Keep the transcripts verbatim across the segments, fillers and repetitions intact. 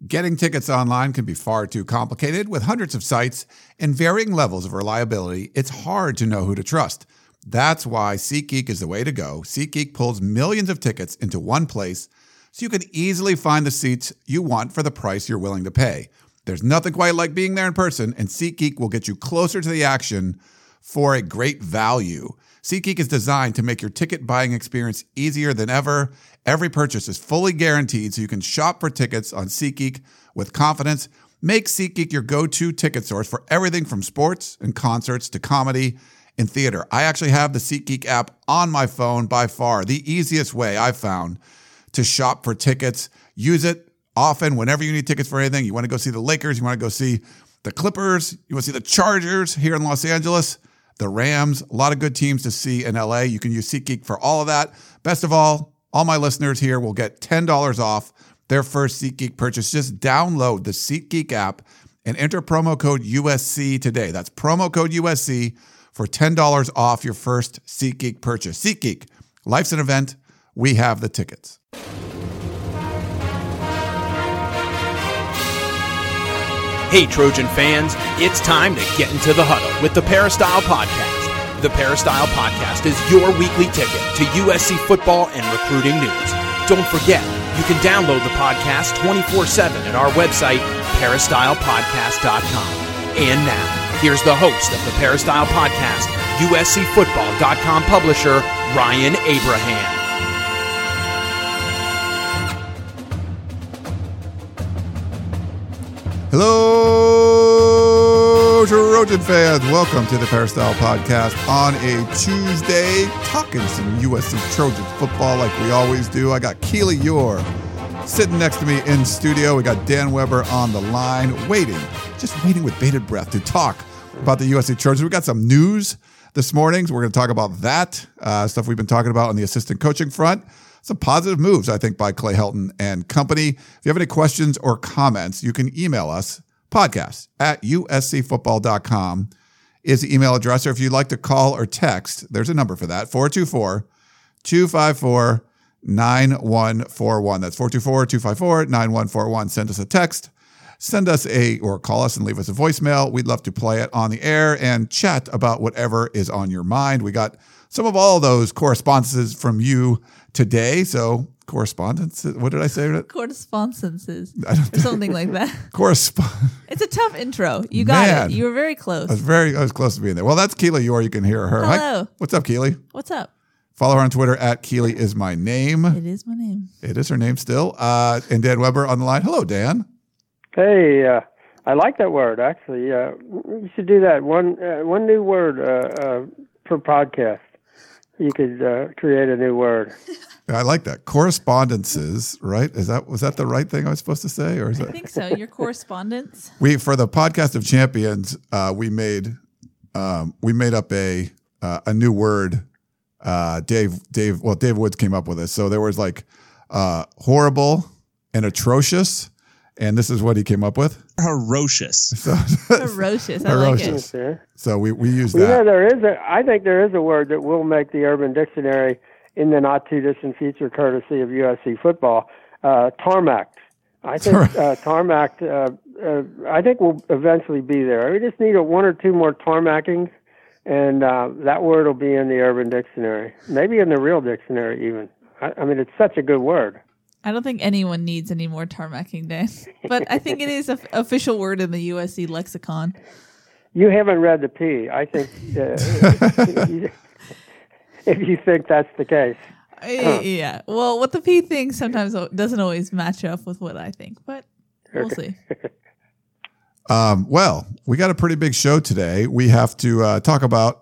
Getting tickets online can be far too complicated. With hundreds of sites and varying levels of reliability, it's hard to know who to trust. That's why SeatGeek is the way to go. SeatGeek pulls millions of tickets into one place so you can easily find the seats you want for the price you're willing to pay. There's nothing quite like being there in person, and SeatGeek will get you closer to the action for a great value. SeatGeek is designed to make your ticket buying experience easier than ever. Every purchase is fully guaranteed, so you can shop for tickets on SeatGeek with confidence. Make SeatGeek your go-to ticket source for everything from sports and concerts to comedy and theater. I actually have the SeatGeek app on my phone, by far the easiest way I've found to shop for tickets. Use it often whenever you need tickets for anything. You want to go see the Lakers, you want to go see the Clippers, you want to see the Chargers here in Los Angeles, the Rams, a lot of good teams to see in L A. You can use SeatGeek for all of that. Best of all, all my listeners here will get ten dollars off their first SeatGeek purchase. Just download the SeatGeek app and enter promo code U S C today. That's promo code U S C for ten dollars off your first SeatGeek purchase. SeatGeek, life's an event. We have the tickets. Hey, Trojan fans, it's time to get into the huddle with the Peristyle Podcast. The Peristyle Podcast is your weekly ticket to U S C football and recruiting news. Don't forget, you can download the podcast twenty-four seven at our website, peristyle podcast dot com. And now, here's the host of the Peristyle Podcast, U S C football dot com publisher, Ryan Abraham. Hello, Trojan fans. Welcome to the Peristyle Podcast on a Tuesday, talking some U S C Trojans football like we always do. I got Keely Eure sitting next to me in studio. We got Dan Weber on the line, waiting, just waiting with bated breath to talk about the U S C Trojans. We got some news this morning, so we're going to talk about that, uh, stuff we've been talking about on the assistant coaching front. Some positive moves, I think, by Clay Helton and company. If you have any questions or comments, you can email us, podcast at U S C football dot com is the email address. Or if you'd like to call or text, there's a number for that, four two four, two five four, nine one four one. That's four two four, two five four, nine one four one. Send us a text, send us a, or call us and leave us a voicemail. We'd love to play it on the air and chat about whatever is on your mind. We got some of all those correspondences from you today. So correspondence, what did I say? Correspondences or something like that. Correspond. It's a tough intro. You got Man, it. You were very close. I was very, I was close to being there. Well, that's Keely Eure. You can hear her. Hello. Hi. What's up, Keely? What's up? Follow her on Twitter at Keely is my name. It is my name. It is her name still. Uh, and Dan Weber on the line. Hello, Dan. Hey, uh, I like that word, actually. Uh, you should do that. One uh, one new word uh, uh, for podcast. You could uh, create a new word. I like that. Correspondences, right? Is that was that the right thing I was supposed to say, or is I that? think so. Your correspondence. We for the podcast of champions, uh, we made um, we made up a uh, a new word. Uh, Dave Dave well Dave Woods came up with it. So there was like uh, horrible and atrocious, and this is what he came up with. Ferocious. So, Ferocious. I like it. Okay. so we we use Well, you know, that. there is a, I think there is a word that will make the Urban Dictionary in the not too distant future, courtesy of U S C football. Uh, tarmac. I think uh, tarmac. Uh, uh, I think will eventually be there. We just need a one or two more tarmacking, and uh, that word will be in the Urban Dictionary, maybe in the real dictionary even. I, I mean, it's such a good word. I don't think anyone needs any more tarmacking, Dan. But I think it is an official word in the U S C lexicon. You haven't read the P. I think uh, if you think that's the case. Uh, yeah. Well, what the P thinks sometimes doesn't always match up with what I think, but we'll see. Um, well, we got a pretty big show today. We have to uh, talk about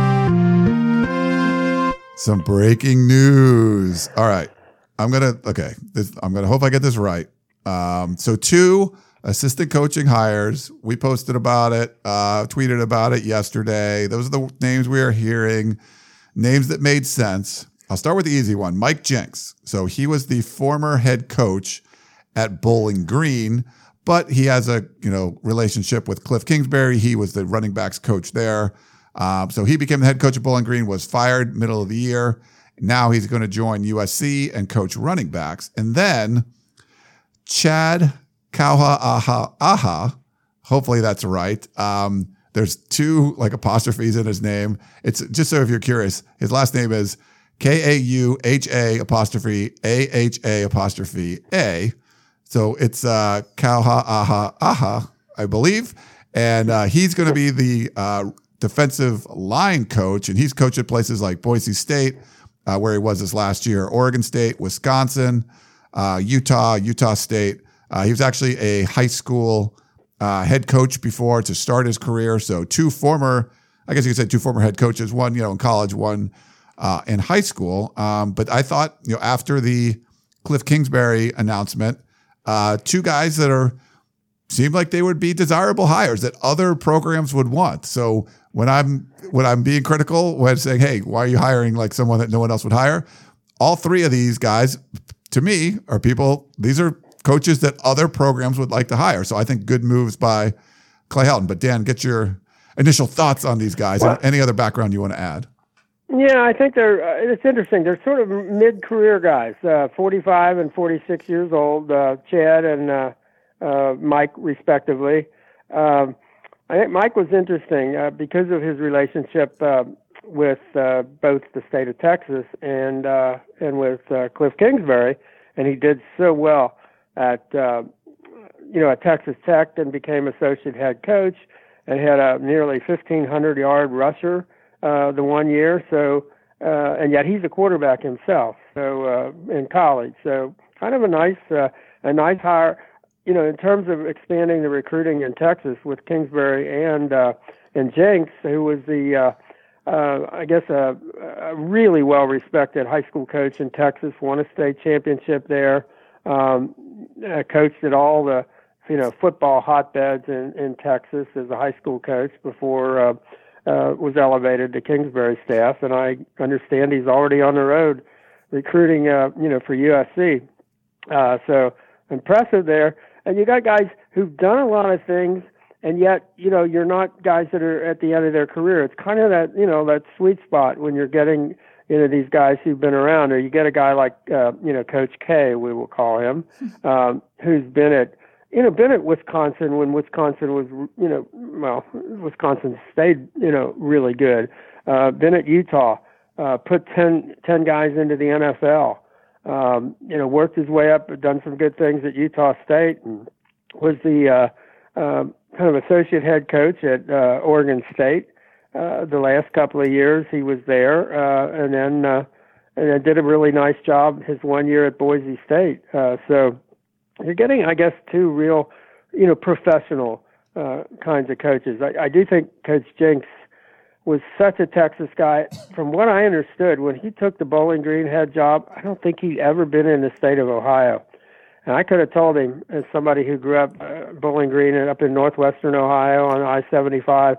some breaking news. All right. I'm going to, okay, this, I'm going to hope I get this right. Um, so two assistant coaching hires, we posted about it, uh, tweeted about it yesterday. Those are the names we are hearing, names that made sense. I'll start with the easy one, Mike Jenks. So he was the former head coach at Bowling Green, but he has a, you know, relationship with Cliff Kingsbury. He was the running backs coach there. Um, so he became the head coach of Bowling Green, was fired middle of the year. Now he's going to join U S C and coach running backs. And then Chad Kauha Aha Aha. Hopefully that's right. Um, there's two like apostrophes in his name. It's just so if you're curious, his last name is K A U H A apostrophe A H A apostrophe A. So it's uh, Kauha Aha Aha, I believe. And uh, he's going to be the uh, defensive line coach, and he's coached at places like Boise State, uh, where he was this last year, Oregon State, Wisconsin, uh, Utah, Utah State. Uh, he was actually a high school uh, head coach before to start his career. So two former, I guess you could say two former head coaches, one, you know, in college, one uh, in high school. Um, but I thought, you know, after the Cliff Kingsbury announcement, uh, two guys that are seemed like they would be desirable hires that other programs would want. So when I'm when I'm being critical, when saying, hey, why are you hiring like someone that no one else would hire? All three of these guys, to me, are people, these are coaches that other programs would like to hire. So I think good moves by Clay Helton. But Dan, get your initial thoughts on these guys well, and any other background you want to add. Yeah, I think they're, uh, it's interesting. They're sort of mid-career guys, uh, forty-five and forty-six years old, uh, Chad and uh, uh, Mike, respectively. Um, I think Mike was interesting uh, because of his relationship uh, with uh, both the state of Texas and uh, and with uh, Cliff Kingsbury, and he did so well at uh, you know at Texas Tech and became associate head coach and had a nearly fifteen hundred yard rusher uh, the one year. So uh, and yet he's a quarterback himself. So uh, in college, so kind of a nice uh, a nice hire. You know, in terms of expanding the recruiting in Texas with Kingsbury and uh, and Jenks, who was the, uh, uh, I guess, a, a really well-respected high school coach in Texas, won a state championship there, um, uh, coached at all the, you know, football hotbeds in, in Texas as a high school coach before uh, uh, was elevated to Kingsbury staff. And I understand he's already on the road recruiting, uh, you know, for U S C. Uh, so impressive there. And you got guys who've done a lot of things, and yet, you know, you're not guys that are at the end of their career. It's kind of that, you know, that sweet spot when you're getting, you know, these guys who've been around, or you get a guy like, uh, you know, Coach K, we will call him, um, who's been at, you know, been at Wisconsin when Wisconsin was, you know, well, Wisconsin stayed, you know, really good. Uh, been at Utah, uh, put ten, ten guys into the N F L. Um, you know, worked his way up, done some good things at Utah State, and was the uh, uh, kind of associate head coach at uh, Oregon State uh, the last couple of years he was there, uh, and then uh, and then did a really nice job his one year at Boise State. Uh, so you're getting, I guess, two real, you know, professional uh, kinds of coaches. I, I do think Coach Jenks was such a Texas guy. From what I understood, when he took the Bowling Green head job, I don't think he'd ever been in the state of Ohio. And I could have told him, as somebody who grew up uh, Bowling Green and up in northwestern Ohio on I seventy-five,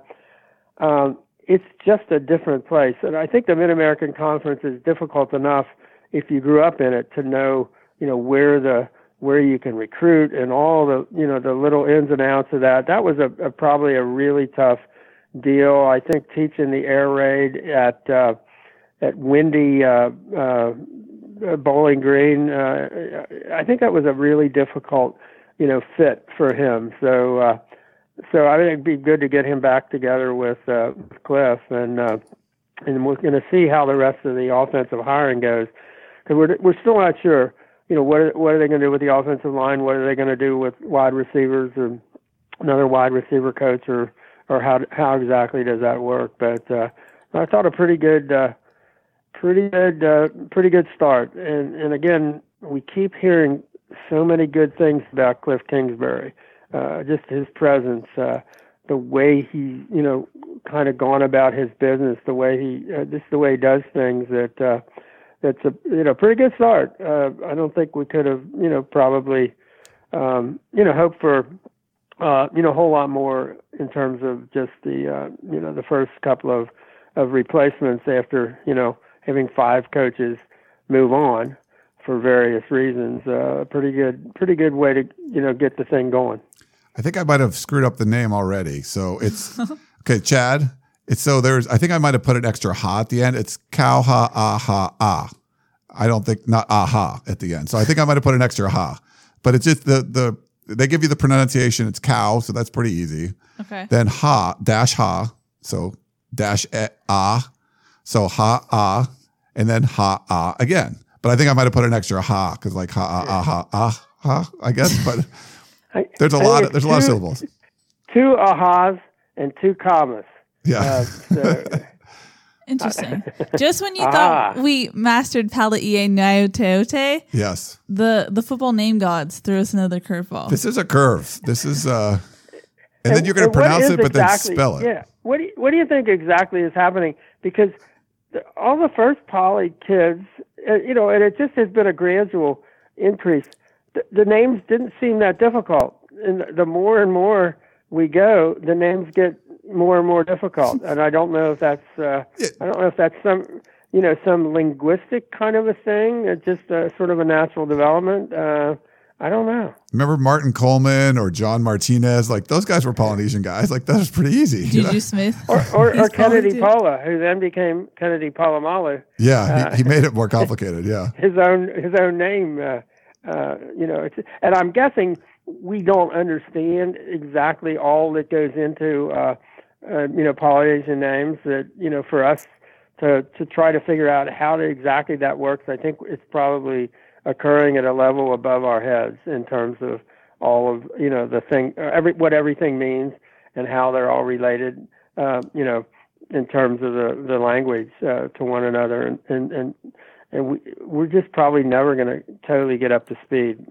um, it's just a different place. And I think the Mid-American Conference is difficult enough if you grew up in it to know, you know, where the where you can recruit and all the, you know, the little ins and outs of that. That was a, a probably a really tough deal. I think teaching the air raid at uh, at windy uh, uh, Bowling Green, uh, I think that was a really difficult, you know, fit for him. So, uh, so I think it'd be good to get him back together with uh, Cliff, and uh, and we're going to see how the rest of the offensive hiring goes, because we're we're still not sure. You know, what are, what are they going to do with the offensive line? What are they going to do with wide receivers or another wide receiver coach, or or how how exactly does that work? But uh, I thought a pretty good, uh, pretty good, uh, pretty good start. And and again, we keep hearing so many good things about Cliff Kingsbury, uh, just his presence, uh, the way he, you know, kind of gone about his business, the way he, uh, just the way he does things. That uh, that's a you know pretty good start. Uh, I don't think we could have, you know, probably, um, you know, hoped for. Uh, you know, a whole lot more in terms of just the, uh, you know, the first couple of, of replacements after, you know, having five coaches move on for various reasons. Uh, pretty good, pretty good way to, you know, get the thing going. I think I might have screwed up the name already. So it's, okay, Chad, it's so there's, I think I might have put an extra ha at the end. It's Kauha Aha Ah. I don't think, not aha at the end. So I think I might have put an extra ha, but it's just the, the, they give you the pronunciation. It's cow, so that's pretty easy. Okay. Then ha dash ha, so dash e, ah, so ha ah, and then ha ah again. But I think I might have put an extra ha because like ha ah ah ha ah ha. I guess, but I, there's a I lot. Of, there's two, a lot of syllables. Two ahas and two commas. Yeah. Uh, so, Interesting. Just when you Ah. thought we mastered Palaie Naoteote, Yes. the the football name gods threw us another curveball. This is a curve. This is uh, and, then you're going to and what pronounce is it, but exactly, then spell it. Yeah. What do you, what do you think exactly is happening? Because the, all the first poly kids, uh, you know, and it just has been a gradual increase. The, the names didn't seem that difficult, and the more and more we go, the names get more and more difficult. And I don't know if that's uh, Yeah. I don't know if that's some you know some linguistic kind of a thing, uh, just uh, sort of a natural development. Uh, I don't know. Remember Martin Coleman or John Martinez? Like those guys were Polynesian guys. Like that was pretty easy. you know? Juju Smith. Or, or, He's or Kennedy Poly, too. Paula, who then became Kennedy Palamalu. Yeah, he, he made it more complicated. Yeah. His own his own name, uh, uh, you know. It's, and I'm guessing we don't understand exactly all that goes into, uh, uh, you know, Polynesian names. That you know, for us to to try to figure out how to exactly that works, I think it's probably occurring at a level above our heads in terms of all of you know the thing, every what everything means and how they're all related. Uh, you know, in terms of the the language uh, to one another, and and and, and we we're just probably never going to totally get up to speed.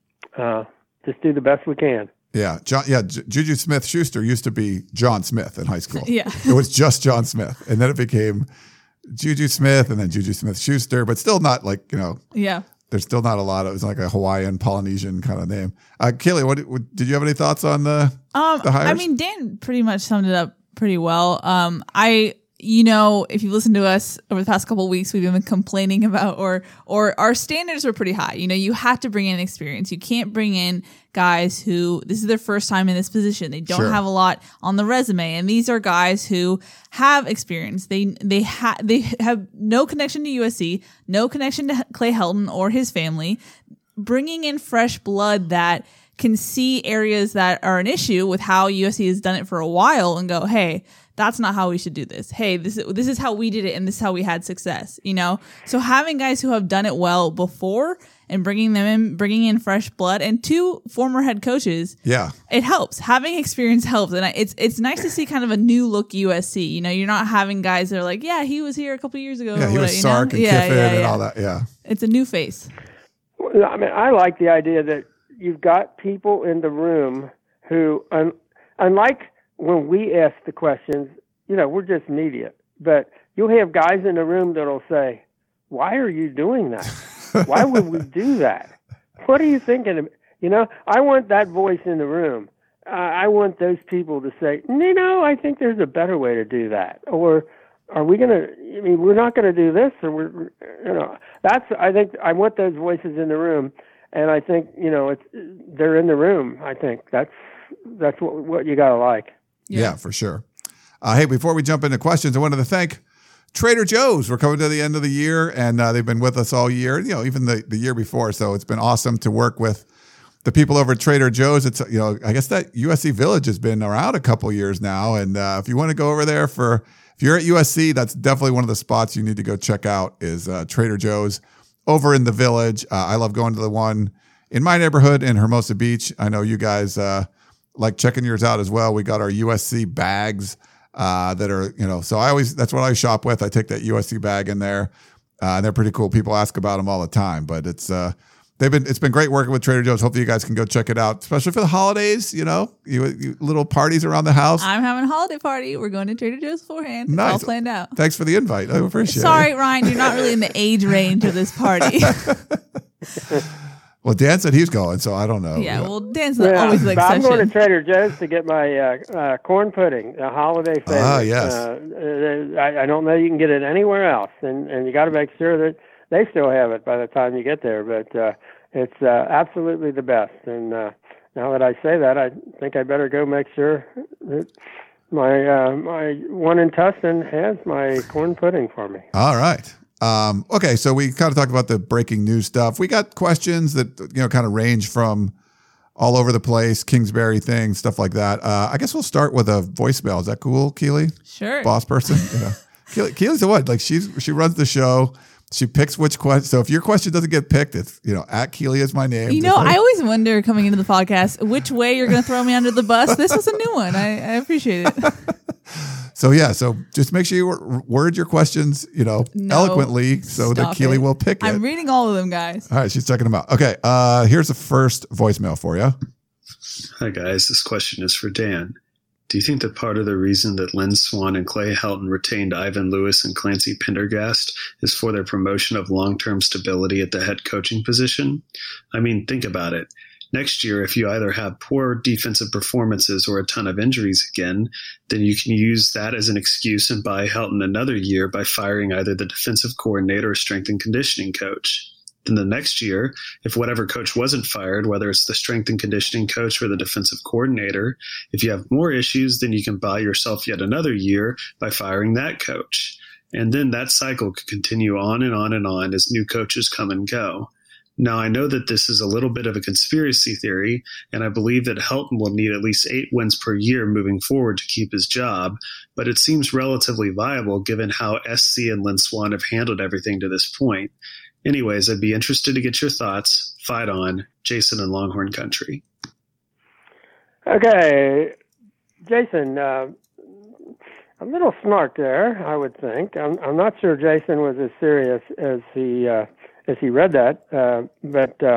Uh, just do the best we can. Yeah. John, yeah. J- Juju Smith Schuster used to be John Smith in high school. Yeah. It was just John Smith. And then it became Juju Smith and then Juju Smith Schuster, but still not like, you know, Yeah. there's still not a lot of, it was like a Hawaiian, Polynesian kind of name. Uh, Kaylee, what, what did you have any thoughts on the, Um, the hires? I mean, Dan pretty much summed it up pretty well. Um, I, you know, if you've listened to us over the past couple of weeks, we've been complaining about, or, or our standards were pretty high. You know, you have to bring in experience. You can't bring in guys who, this is their first time in this position. They don't Sure. have a lot on the resume. And these are guys who have experience. They, they have, they have no connection to U S C, no connection to Clay Helton or his family. Bringing in fresh blood that can see areas that are an issue with how U S C has done it for a while and go, hey, that's not how we should do this. Hey, this is, this is how we did it and this is how we had success, you know? So having guys who have done it well before and bringing them in, bringing in fresh blood, and two former head coaches, yeah. it helps. Having experience helps. And I- it's it's nice to see kind of a new look U S C. You know, you're not having guys that are like, yeah, he was here a couple years ago. Yeah. or He whatever, was you know? Sark and Yeah, Kiffin yeah, and yeah. all that. Yeah. It's a new face. Well, I mean, I like the idea that you've got people in the room who, un, unlike when we ask the questions, you know, we're just media, but you'll have guys in the room that'll say, why are you doing that? Why would we do that? What are you thinking of? You know, I want that voice in the room. Uh, I want those people to say, you know, I think there's a better way to do that. Or are we going to, I mean, we're not going to do this, or we're, you know, that's, I think, I want those voices in the room. And I think, you know, it's, they're in the room. I think that's, that's what, what you got to like. Yeah, Yeah. for sure. Uh, hey, before we jump into questions, I wanted to thank Trader Joe's. We're coming to the end of the year, and uh, they've been with us all year, you know, even the, the year before. So it's been awesome to work with the people over at Trader Joe's. It's, you know, I guess that U S C Village has been around a couple years now. And uh, if you want to go over there for, if you're at U S C, that's definitely one of the spots you need to go check out is uh, Trader Joe's over in the Village. Uh, I love going to the one in my neighborhood in Hermosa Beach. I know you guys uh, like checking yours out as well. We got our U S C bags uh, that are, you know, so I always, that's what I shop with. I take that U S C bag in there. Uh, and they're pretty cool. People ask about them all the time, but it's, uh, they've been, it's been great working with Trader Joe's. Hopefully you guys can go check it out, especially for the holidays, you know, you, you little parties around the house. I'm having a holiday party. We're going to Trader Joe's beforehand. It's Nice. all planned out. Thanks for the invite. I appreciate Sorry, it. Ryan, you're not really in the age range of this party. Well, Dan said he's going, so I don't know. yeah, well, Dan's not Yeah, always the but I'm going to exception. Trader Joe's to get my uh, uh, corn pudding, a holiday favorite. Ah, yes. Uh, uh, I, I don't know you can get it anywhere else, and, and you got to make sure that they still have it by the time you get there. But uh, it's uh, absolutely the best. And uh, now that I say that, I think I better go make sure that my uh, my one in Tustin has my corn pudding for me. All right. Um, okay, so we kind of talked about the breaking news stuff. We got questions that, you know, kind of range from all over the place, Kingsbury things, stuff like that. Uh, I guess we'll start with a voicemail. Is that cool, Keely? Sure. Boss person. You know, Keely, Keely's the one. Like she's she runs the show. She picks which question. So if your question doesn't get picked, it's, you know, at Keely is my name. You know, I always wonder coming into the podcast which way you're going to throw me under the bus. This was a new one. I, I appreciate it. So yeah, so just make sure you word your questions, you know, No, eloquently, so that Keely it. will pick it. I'm reading all of them, guys. All right, she's checking them out. Okay, uh, here's the first voicemail for you. Hi guys, this question is for Dan. Do you think that part of the reason that Lynn Swann and Clay Helton retained Ivan Lewis and Clancy Pendergast is for their promotion of long-term stability at the head coaching position? I mean, think about it. Next year, if you either have poor defensive performances or a ton of injuries again, then you can use that as an excuse and buy Helton another year by firing either the defensive coordinator or strength and conditioning coach. Then the next year, if whatever coach wasn't fired, whether it's the strength and conditioning coach or the defensive coordinator, if you have more issues, then you can buy yourself yet another year by firing that coach. And then that cycle could continue on and on and on as new coaches come and go. Now, I know that this is a little bit of a conspiracy theory, and I believe that Helton will need at least eight wins per year moving forward to keep his job, but it seems relatively viable given how S C and Lynn Swann have handled everything to this point. Anyways, I'd be interested to get your thoughts. Fight on. Jason in Longhorn Country. Okay, Jason, uh, a little smart there, I would think. I'm, I'm not sure Jason was as serious as he uh, as he read that, uh, but uh,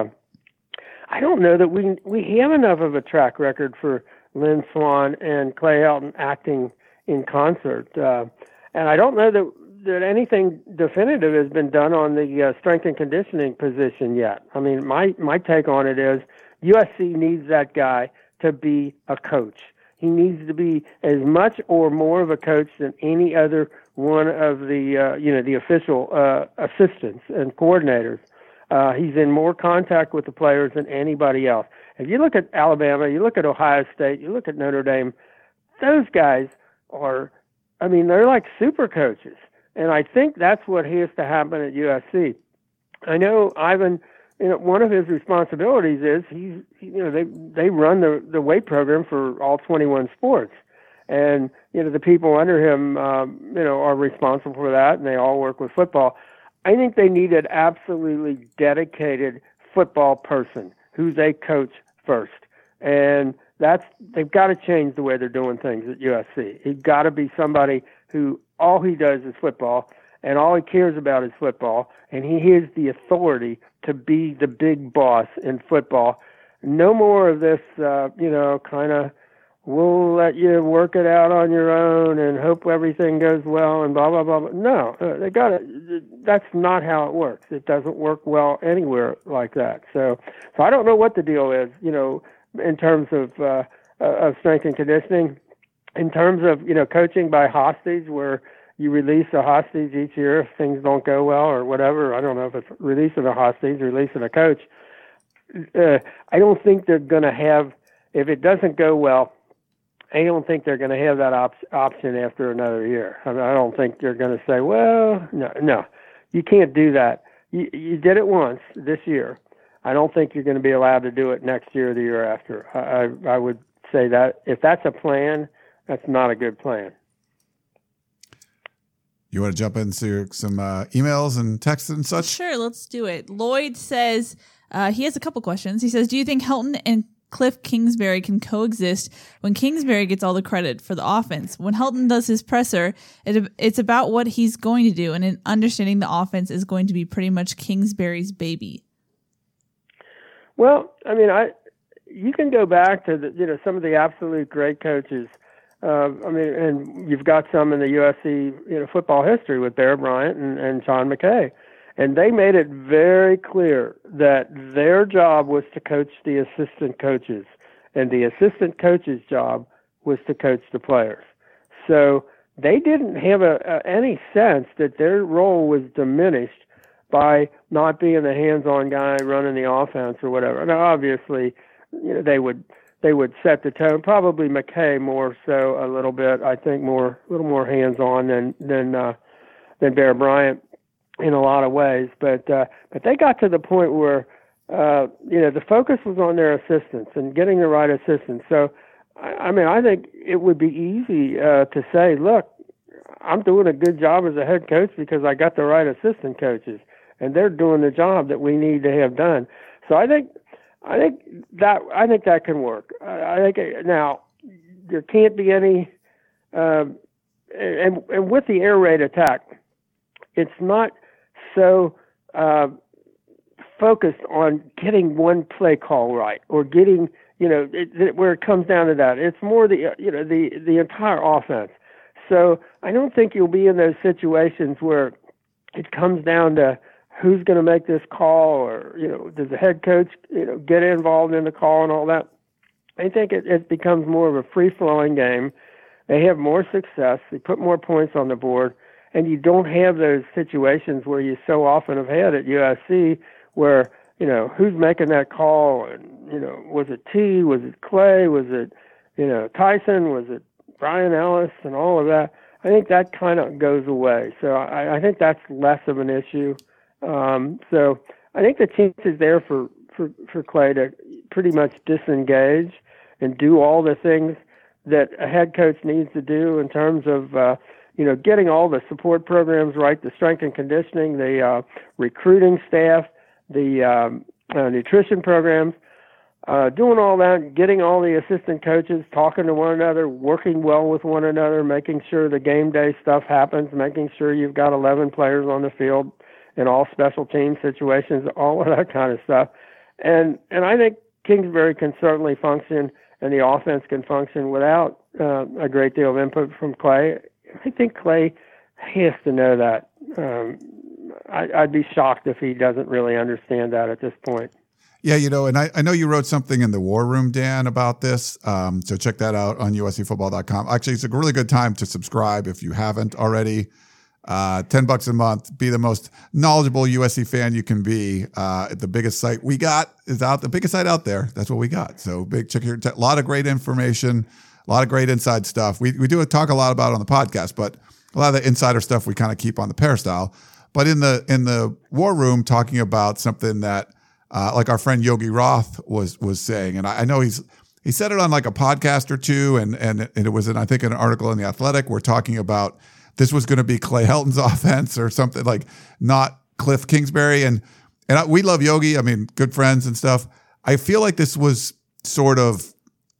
I don't know that we we have enough of a track record for Lynn Swann and Clay Helton acting in concert, uh, and I don't know that that anything definitive has been done on the uh, strength and conditioning position yet. I mean, my my take on it is U S C needs that guy to be a coach. He needs to be as much or more of a coach than any other one of the, uh, you know, the official uh, assistants and coordinators. Uh, he's in more contact with the players than anybody else. If you look at Alabama, you look at Ohio State, you look at Notre Dame, those guys are, I mean, they're like super coaches. And I think that's what has to happen at U S C. I know Ivan, you know, one of his responsibilities is he's, you know, they they run the the weight program for all twenty-one sports, and you know the people under him, um, you know, are responsible for that, and they all work with football. I think they need an absolutely dedicated football person who's a coach first, and that's they've got to change the way they're doing things at U S C. He's got to be somebody who all he does is football, and all he cares about is football, and he has the authority to be the big boss in football. No more of this, uh, you know, kind of, we'll let you work it out on your own and hope everything goes well and blah, blah, blah. blah. No, uh, they got to, that's not how it works. It doesn't work well anywhere like that. So, so I don't know what the deal is, you know, in terms of, uh, of strength and conditioning, in terms of, you know, coaching by hostage where you release a hostage each year if things don't go well or whatever. I don't know if it's releasing a hostage, releasing a coach. Uh, I don't think they're going to have, if it doesn't go well, I don't think they're going to have that op- option after another year. I mean, I don't think they're going to say, well, no, no, you can't do that. You, you did it once this year. I don't think you're going to be allowed to do it next year or the year after. I, I would say that if that's a plan, that's not a good plan. You want to jump into some uh, emails and texts and such? Sure, let's do it. Lloyd says uh, he has a couple questions. He says, do you think Helton and Cliff Kingsbury can coexist when Kingsbury gets all the credit for the offense? When Helton does his presser, it, it's about what he's going to do, and in understanding the offense is going to be pretty much Kingsbury's baby. Well, I mean, I you can go back to the, you know, some of the absolute great coaches. Uh, I mean, and you've got some in the U S C, you know, football history with Bear Bryant and, and Sean McKay. And they made it very clear that their job was to coach the assistant coaches, and the assistant coach's job was to coach the players. So they didn't have a, a, any sense that their role was diminished by not being the hands-on guy running the offense or whatever. Now, obviously, you know, they would they would set the tone. Probably McKay more so a little bit. I think more a little more hands-on than than uh, than Bear Bryant in a lot of ways. But uh, but they got to the point where uh, you know, the focus was on their assistants and getting the right assistants. So, I, I mean, I think it would be easy uh, to say, look, I'm doing a good job as a head coach because I got the right assistant coaches, and they're doing the job that we need to have done. So I think, I think that I think that can work. I, I think it, now there can't be any, uh, and and with the air raid attack, it's not so uh, focused on getting one play call right or getting, you know, it, it, where it comes down to that. It's more the, you know, the, the entire offense. So I don't think you'll be in those situations where it comes down to who's going to make this call or, you know, does the head coach, you know, get involved in the call and all that. I think it, it becomes more of a free-flowing game. They have more success. They put more points on the board. And you don't have those situations where you so often have had at U S C where, you know, who's making that call? And, you know, was it T? Was it Clay? Was it, you know, Tyson? Was it Brian Ellis and all of that? I think that kind of goes away. So I, I think that's less of an issue. Um, so I think the chance is there for, for, for Clay to pretty much disengage and do all the things that a head coach needs to do in terms of, uh, you know, getting all the support programs right, the strength and conditioning, the uh, recruiting staff, the um, uh, nutrition programs, uh, doing all that, getting all the assistant coaches talking to one another, working well with one another, making sure the game day stuff happens, making sure you've got eleven players on the field in all special team situations, all of that kind of stuff. And and I think Kingsbury can certainly function and the offense can function without uh, a great deal of input from Clay. I think Clay has to know that. Um, I, I'd be shocked if he doesn't really understand that at this point. Yeah, you know, and I, I know you wrote something in the War Room, Dan, about this. Um, so check that out on U S C football dot com. Actually, it's a really good time to subscribe if you haven't already. Uh, ten bucks a month. Be the most knowledgeable U S C fan you can be. Uh, the biggest site we got is out. The biggest site out there. That's what we got. So big check here. A lot of great information. A lot of great inside stuff. We we do talk a lot about it on the podcast, but a lot of the insider stuff we kind of keep on the Peristyle. But in the in the War Room, talking about something that uh, like our friend Yogi Roth was was saying, and I, I know he's he said it on like a podcast or two, and and, and it was in I think an article in The Athletic. We're talking about this was going to be Clay Helton's offense or something, like not Cliff Kingsbury. And and I, we love Yogi. I mean, good friends and stuff. I feel like this was sort of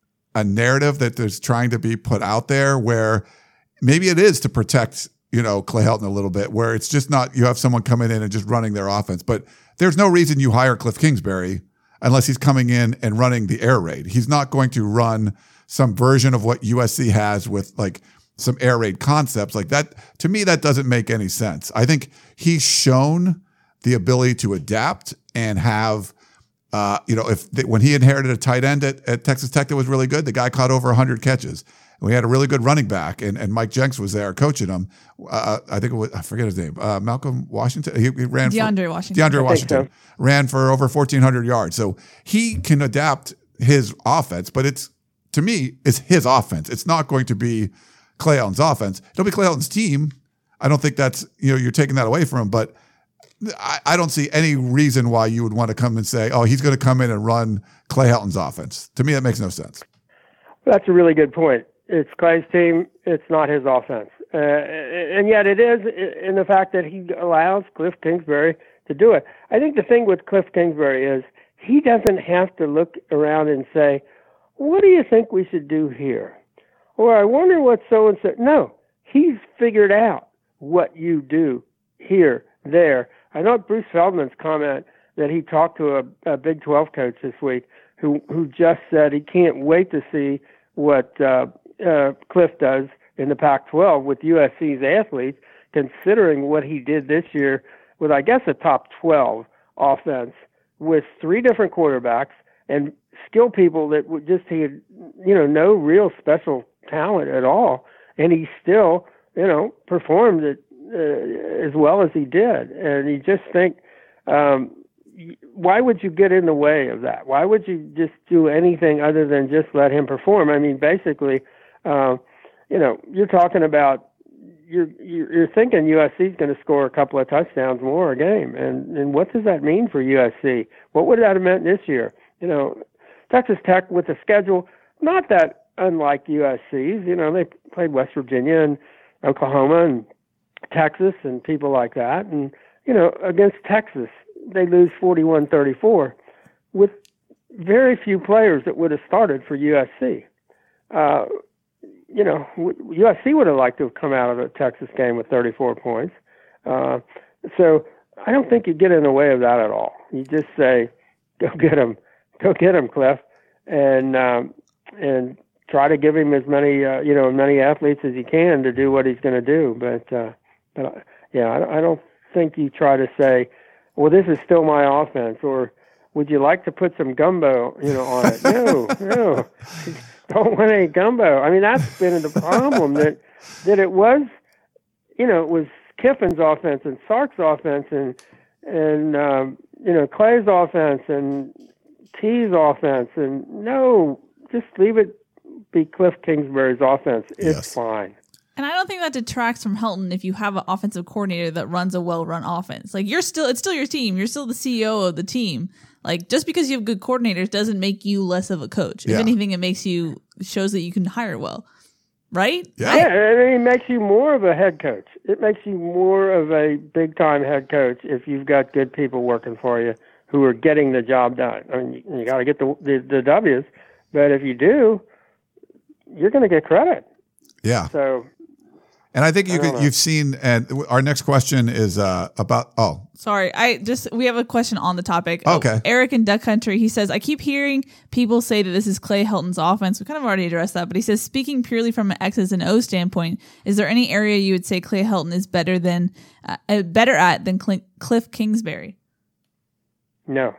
a narrative that there's trying to be put out there where maybe it is to protect, you know, Clay Helton a little bit, where it's just not you have someone coming in and just running their offense. But there's no reason you hire Cliff Kingsbury unless he's coming in and running the air raid. He's not going to run some version of what U S C has with like some air raid concepts like that. To me, that doesn't make any sense. I think he's shown the ability to adapt and have, uh, you know, if they, when he inherited a tight end at, at Texas Tech that was really good, the guy caught over one hundred catches. And we had a really good running back, and, and Mike Jenks was there coaching him. Uh, I think it was, I forget his name, uh, Malcolm Washington. He, he ran DeAndre for, Washington. DeAndre Washington so. ran for over fourteen hundred yards. So he can adapt his offense, but it's, to me, it's his offense. It's not going to be Clay Helton's offense. It'll be Clay Helton's team. I don't think that's, you know, you're taking that away from him, but I, I don't see any reason why you would want to come and say, oh, he's going to come in and run Clay Helton's offense. To me, that makes no sense. That's a really good point. It's Clay's team. It's not his offense. Uh, and yet it is in the fact that he allows Cliff Kingsbury to do it. I think the thing with Cliff Kingsbury is he doesn't have to look around and say, what do you think we should do here? Or I wonder what so-and-so. No, he's figured out what you do here, there. I know Bruce Feldman's comment that he talked to a, a Big twelve coach this week who, who just said he can't wait to see what uh, uh, Cliff does in the Pac twelve with U S C's athletes, considering what he did this year with, I guess, a top twelve offense with three different quarterbacks and skill people that would just, he had, you know, no real special talent at all. And he still, you know, performed it uh, as well as he did. And you just think, um, why would you get in the way of that? Why would you just do anything other than just let him perform? I mean, basically, uh, you know, you're talking about you're you're thinking U S C is going to score a couple of touchdowns more a game, and and what does that mean for U S C? What would that have meant this year? You know, Texas Tech with the schedule not that unlike U S C's. You know, they played West Virginia and Oklahoma and Texas and people like that, and you know, against Texas they lose forty-one thirty-four with very few players that would have started for U S C. Uh, you know, U S C would have liked to have come out of the Texas game with thirty-four points. Uh, so I don't think you get in the way of that at all. You just say, go get him, go get him, Cliff, and um, and try to give him as many, uh, you know, many athletes as you can to do what he's going to do. But, uh, but uh, yeah, I, I don't think you try to say, well, this is still my offense, or would you like to put some gumbo, you know, on it? No, no, don't want any gumbo. I mean, that's been the problem that that it was, you know, it was Kiffin's offense and Sark's offense and and um, you know, Clay's offense and T's offense, and no, just leave it be Cliff Kingsbury's offense. It's Yes. fine. And I don't think that detracts from Helton if you have an offensive coordinator that runs a well-run offense. Like, you're still, it's still your team. You're still the C E O of the team. Like, just because you have good coordinators doesn't make you less of a coach. Yeah. If anything, it makes you, shows that you can hire well. Right? Yeah. Yeah, I mean, it makes you more of a head coach. It makes you more of a big-time head coach if you've got good people working for you who are getting the job done. I mean, you, you got to get the, the the W's, but if you do, you're going to get credit. Yeah. So, And I think you I don't could, know. you've seen, and our next question is uh, about, oh, Sorry, I just we have a question on the topic. Okay. Oh, Eric in Duck Country, he says, I keep hearing people say that this is Clay Helton's offense. We kind of already addressed that, but he says, speaking purely from an X's and O's standpoint, is there any area you would say Clay Helton is better than uh, uh, better at than Cl- Cliff Kingsbury? no.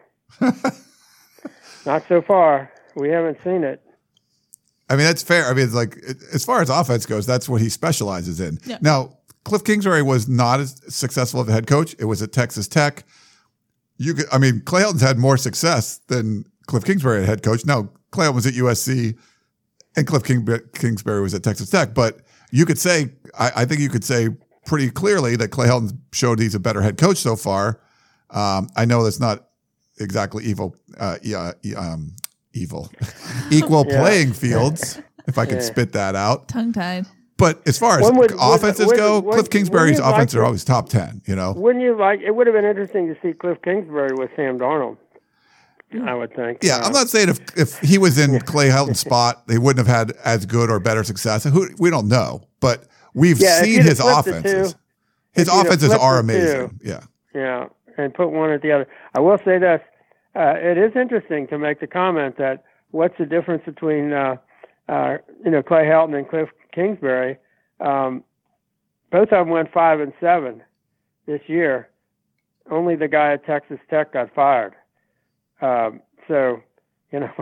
Not so far. We haven't seen it. I mean, that's fair. I mean, it's like, it, as far as offense goes, that's what he specializes in. Yeah. Now, Cliff Kingsbury was not as successful of a head coach. It was at Texas Tech. You could, I mean, Clay Helton's had more success than Cliff Kingsbury at head coach. Now, Clay Helton was at U S C and Cliff King, Kingsbury was at Texas Tech, but you could say, I, I think you could say pretty clearly that Clay Helton showed he's a better head coach so far. Um, I know that's not exactly evil, uh, yeah, um, evil, equal Yeah. playing fields, if I could Yeah. spit that out. Tongue-tied. But as far as When would- offenses when- go, when- Cliff Kingsbury's when you'd like offenses are to- always top ten, you know? Wouldn't you like, it would have been interesting to see Cliff Kingsbury with Sam Darnold, I would think. Yeah, Uh, I'm not saying if, if he was in Clay Helton's spot, they wouldn't have had as good or better success. Who, we don't know, but we've Yeah, if seen you'd have his flipped the offenses. two- His if you'd have offenses flipped are the amazing. two. Yeah. Yeah, and put one at the other. I will say this. Uh, it is interesting to make the comment that what's the difference between, uh, uh, you know, Clay Helton and Cliff Kingsbury. Um, both of them went five and seven this year. Only the guy at Texas Tech got fired. Um, so, you know,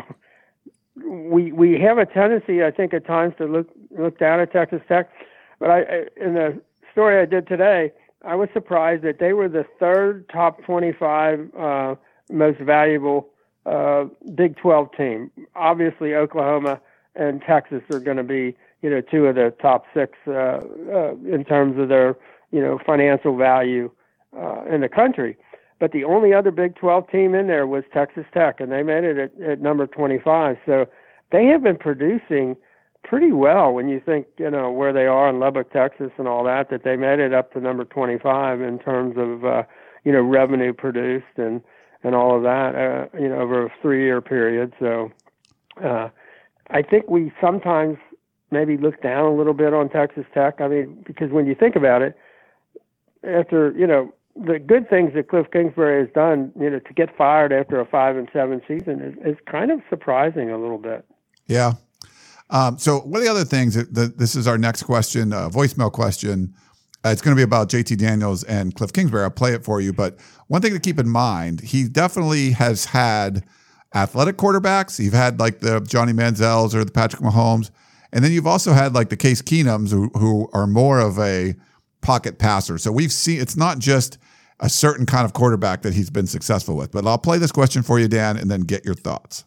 we we have a tendency, I think, at times to look look down at Texas Tech. But I, I in the story I did today, I was surprised that they were the third top twenty-five uh, most valuable uh, Big twelve team. Obviously, Oklahoma and Texas are going to be, you know, two of the top six uh, uh, in terms of their, you know, financial value uh, in the country. But the only other Big twelve team in there was Texas Tech, and they made it at, at number twenty-five. So they have been producing pretty well when you think, you know, where they are in Lubbock, Texas and all that, that they made it up to number twenty-five in terms of, uh, you know, revenue produced and, and all of that, uh, you know, over a three-year period. So uh, I think we sometimes maybe look down a little bit on Texas Tech. I mean, because when you think about it, after, you know, the good things that Cliff Kingsbury has done, you know, to get fired after a five and seven season is, is kind of surprising a little bit. Yeah. Um, so one of the other things, that the, this is our next question, uh, voicemail question. Uh, it's going to be about J T Daniels and Cliff Kingsbury. I'll play it for you. But one thing to keep in mind, he definitely has had athletic quarterbacks. You've had like the Johnny Manziels or the Patrick Mahomes. And then you've also had like the Case Keenums who, who are more of a pocket passer. So we've seen, it's not just a certain kind of quarterback that he's been successful with. But I'll play this question for you, Dan, and then get your thoughts.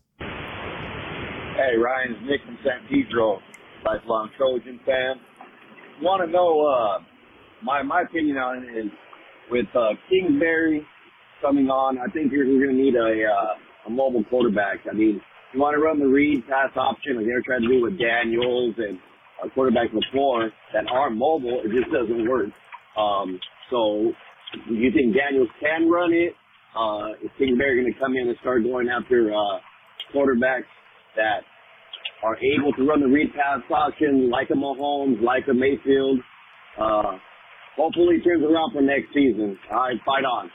Hey, Ryan, it's Nick from San Pedro, lifelong Trojan fan. Want to know uh, my my opinion on it is with uh, Kingsbury coming on, I think you're, you're going to need a uh, a mobile quarterback. I mean, you want to run the read pass option, like they were trying to do with Daniels and uh, quarterbacks before that aren't mobile. It just doesn't work. Um, so, do you think Daniels can run it? Uh, is Kingsbury going to come in and start going after uh, quarterbacks that are able to run the read pass option, like a Mahomes, like a Mayfield? Uh, hopefully it turns around for next season. All right, fight on.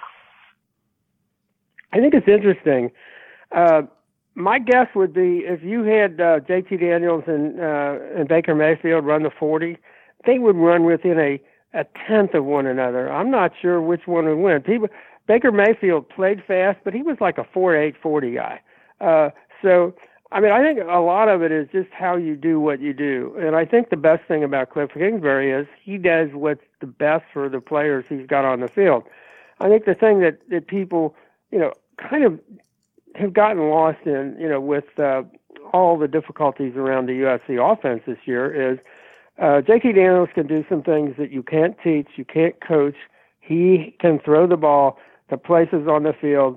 I think it's interesting. Uh, my guess would be if you had uh, J T Daniels and uh, and Baker Mayfield run the forty, they would run within a, a tenth of one another. I'm not sure which one would win. People, Baker Mayfield played fast, but he was like a four eight forty guy. Uh, so, I mean, I think a lot of it is just how you do what you do. And I think the best thing about Cliff Kingsbury is he does what's the best for the players he's got on the field. I think the thing that, that people, you know, kind of have gotten lost in, you know, with uh, all the difficulties around the U S C offense this year is uh, J T Daniels can do some things that you can't teach, you can't coach. He can throw the ball to places on the field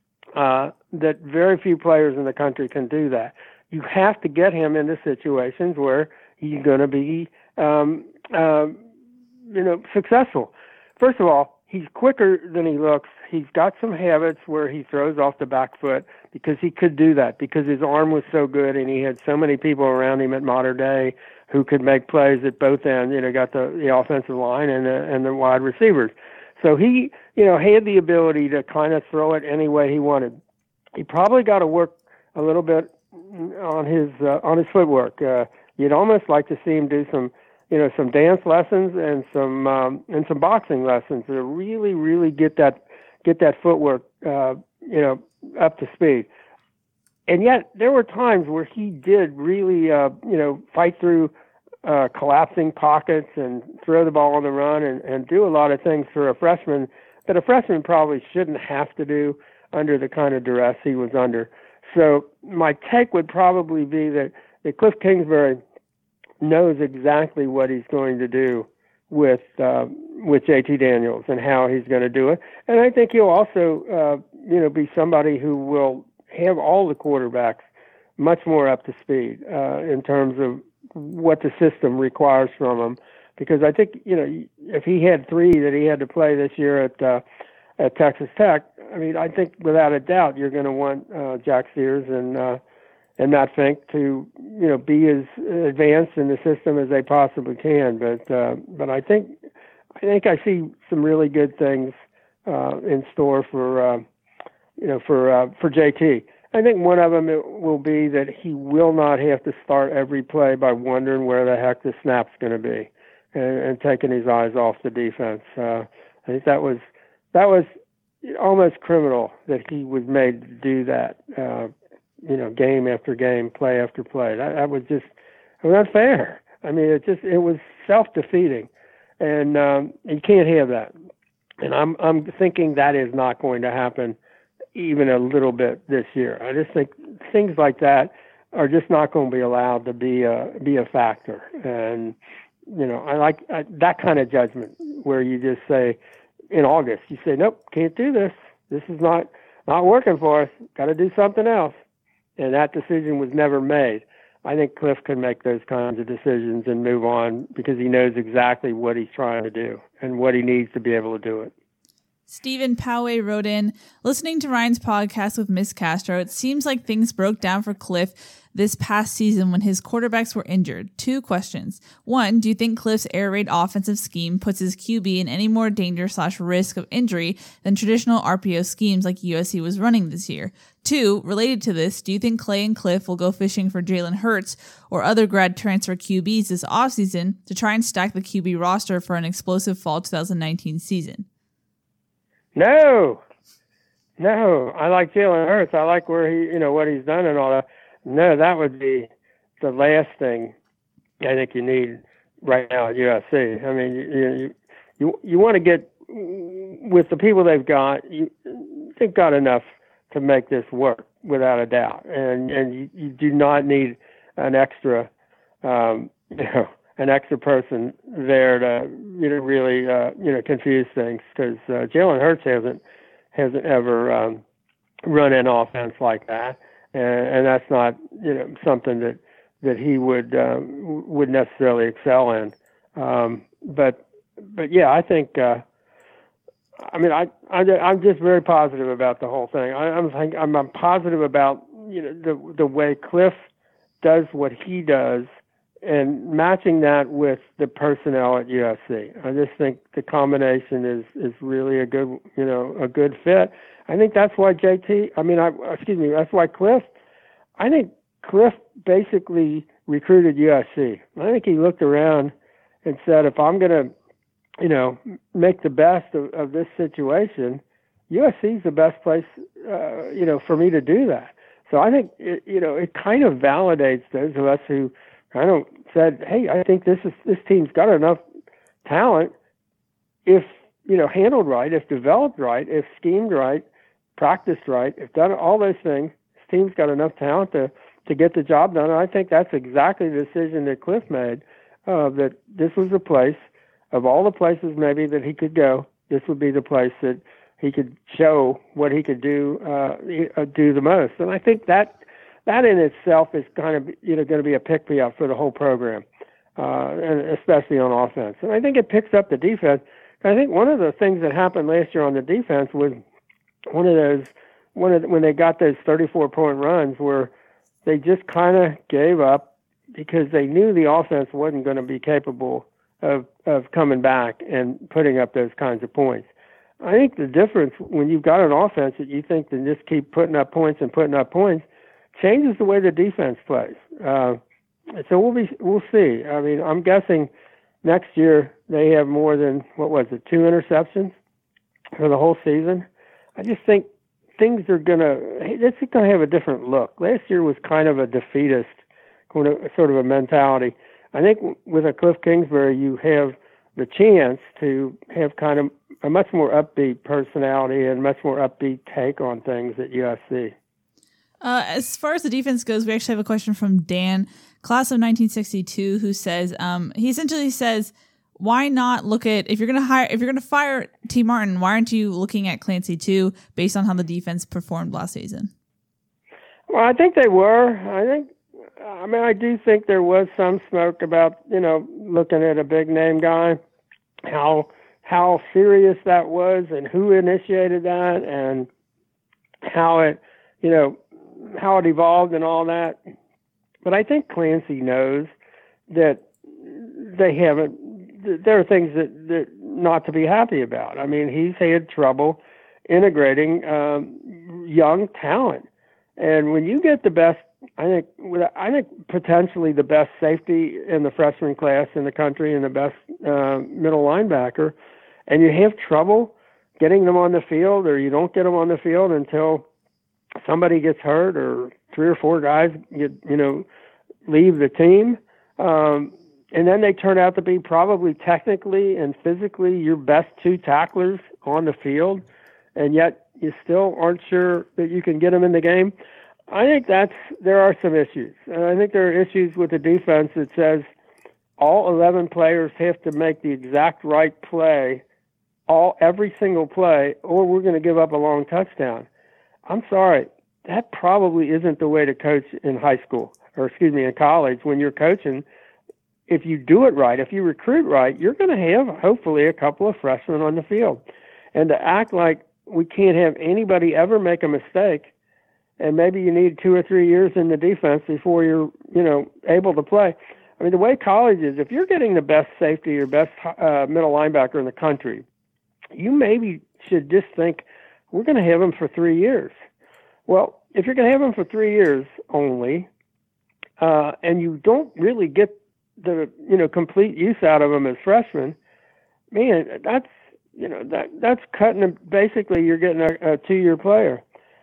uh, that very few players in the country can do that. You have to get him into situations where he's going to be, um, uh, you know, successful. First of all, he's quicker than he looks. He's got some habits where he throws off the back foot because he could do that because his arm was so good and he had so many people around him at Mater Dei who could make plays at both ends. You know, got the, the offensive line and the, and the wide receivers. So he, you know, had the ability to kind of throw it any way he wanted. He probably got to work a little bit on his uh, on his footwork. Uh, you'd almost like to see him do some, you know, some dance lessons and some um, and some boxing lessons to really, really get that get that footwork, uh, you know, up to speed. And yet there were times where he did really, uh, you know, fight through uh, collapsing pockets and throw the ball on the run and, and do a lot of things for a freshman that a freshman probably shouldn't have to do under the kind of duress he was under. So my take would probably be that, that Cliff Kingsbury knows exactly what he's going to do with uh, with J T Daniels and how he's going to do it. And I think he'll also, uh, you know, be somebody who will have all the quarterbacks much more up to speed uh, in terms of what the system requires from them. Because I think, you know, if he had three that he had to play this year at uh, at Texas Tech, I mean, I think without a doubt you're going to want uh, Jack Sears and uh, and Matt Fink to, you know, be as advanced in the system as they possibly can. But uh, but I think I think I see some really good things uh, in store for uh, you know for uh, for J T. I think one of them will be that he will not have to start every play by wondering where the heck the snap's going to be and, and taking his eyes off the defense. Uh, I think that was that was almost criminal that he was made to do that. Uh, you know, game after game, play after play. That, that was just it was unfair. I mean, it just it was self-defeating, and um, you can't have that. And I'm I'm thinking that is not going to happen even a little bit this year. I just think things like that are just not going to be allowed to be a be a factor. And you know, I like I, that kind of judgment where you just say in August, you say, nope, can't do this. This is not not working for us. Got to do something else. And that decision was never made. I think Cliff can make those kinds of decisions and move on because he knows exactly what he's trying to do and what he needs to be able to do it. Stephen Poway wrote in, listening to Ryan's podcast with Miss Castro, it seems like things broke down for Cliff this past season when his quarterbacks were injured. Two questions. One, do you think Cliff's air raid offensive scheme puts his Q B in any more danger slash risk of injury than traditional R P O schemes like U S C was running this year? Two, related to this, do you think Clay and Cliff will go fishing for Jalen Hurts or other grad transfer Q Bs this offseason to try and stack the Q B roster for an explosive fall twenty nineteen season? No, no. I like Jalen Hurts. I like where he, you know, what he's done and all that. No, that would be the last thing I think you need right now at U S C. I mean, you you you want to get with the people they've got. You, they've got enough to make this work without a doubt, and and you, you do not need an extra, um, you know, an extra person there to, you know, really, uh, you know, confuse things, because uh, Jalen Hurts hasn't hasn't ever um, run an offense like that, and, and that's not, you know, something that that he would uh, would necessarily excel in. Um, but but yeah, I think. Uh, I mean, I, I I'm just very positive about the whole thing. I, I'm think I'm, I'm positive about, you know, the the way Cliff does what he does, and matching that with the personnel at U S C. I just think the combination is, is really a good, you know, a good fit. I think that's why J T. I mean, I excuse me. That's why Cliff. I think Cliff basically recruited U S C. I think he looked around and said, if I'm going to, you know, make the best of, of this situation, U S C is the best place, uh, you know, for me to do that. So I think, it, you know, it kind of validates those of us who kind of said, hey, I think this is this team's got enough talent if, you know, handled right, if developed right, if schemed right, practiced right, if done all those things, this team's got enough talent to, to get the job done. And I think that's exactly the decision that Cliff made, uh, that this was the place, of all the places maybe that he could go, this would be the place that he could show what he could do, uh, do the most. And I think that that in itself is kind of, you know, going to be a pick-me-up for the whole program, uh, and especially on offense. And I think it picks up the defense. I think one of the things that happened last year on the defense was one of those, one of the, when they got those thirty-four point runs where they just kind of gave up because they knew the offense wasn't going to be capable of, of coming back and putting up those kinds of points. I think the difference when you've got an offense that you think can just keep putting up points and putting up points changes the way the defense plays. Uh, so we'll be, we'll see. I mean, I'm guessing next year they have more than, what was it, two interceptions for the whole season. I just think things are going to, it's going to have a different look. Last year was kind of a defeatist, sort of a mentality. I think with a Cliff Kingsbury, you have the chance to have kind of a much more upbeat personality and much more upbeat take on things at U S C. Uh, as far as the defense goes, we actually have a question from Dan, class of nineteen sixty-two, who says, um, he essentially says, why not look at, if you're going to hire, if you're going to fire T. Martin, why aren't you looking at Clancy too, based on how the defense performed last season? Well, I think they were. I think, I mean, I do think there was some smoke about, you know, looking at a big name guy, how, how serious that was and who initiated that and how it, you know, how it evolved and all that. But I think Clancy knows that they haven't, there are things that, that not to be happy about. I mean, he's had trouble integrating um, young talent. And when you get the best, I think, I think potentially the best safety in the freshman class in the country and the best uh, middle linebacker, and you have trouble getting them on the field, or you don't get them on the field until somebody gets hurt or three or four guys get, you know, leave the team. Um, and then they turn out to be probably technically and physically your best two tacklers on the field, and yet you still aren't sure that you can get them in the game. I think that's, there are some issues. And I think there are issues with the defense that says all eleven players have to make the exact right play, all every single play, or we're going to give up a long touchdown. I'm sorry, that probably isn't the way to coach in high school, or excuse me, in college. When you're coaching, if you do it right, if you recruit right, you're going to have hopefully a couple of freshmen on the field. And to act like we can't have anybody ever make a mistake, and maybe you need two or three years in the defense before you're, you know, able to play. I mean, the way college is, if you're getting the best safety or best uh, middle linebacker in the country, you maybe should just think, we're going to have him for three years. Well, if you're going to have him for three years only, uh, and you don't really get the, you know, complete use out of him as freshmen, man, that's, you know, that that's cutting him. Basically, you're getting a, a two-year player.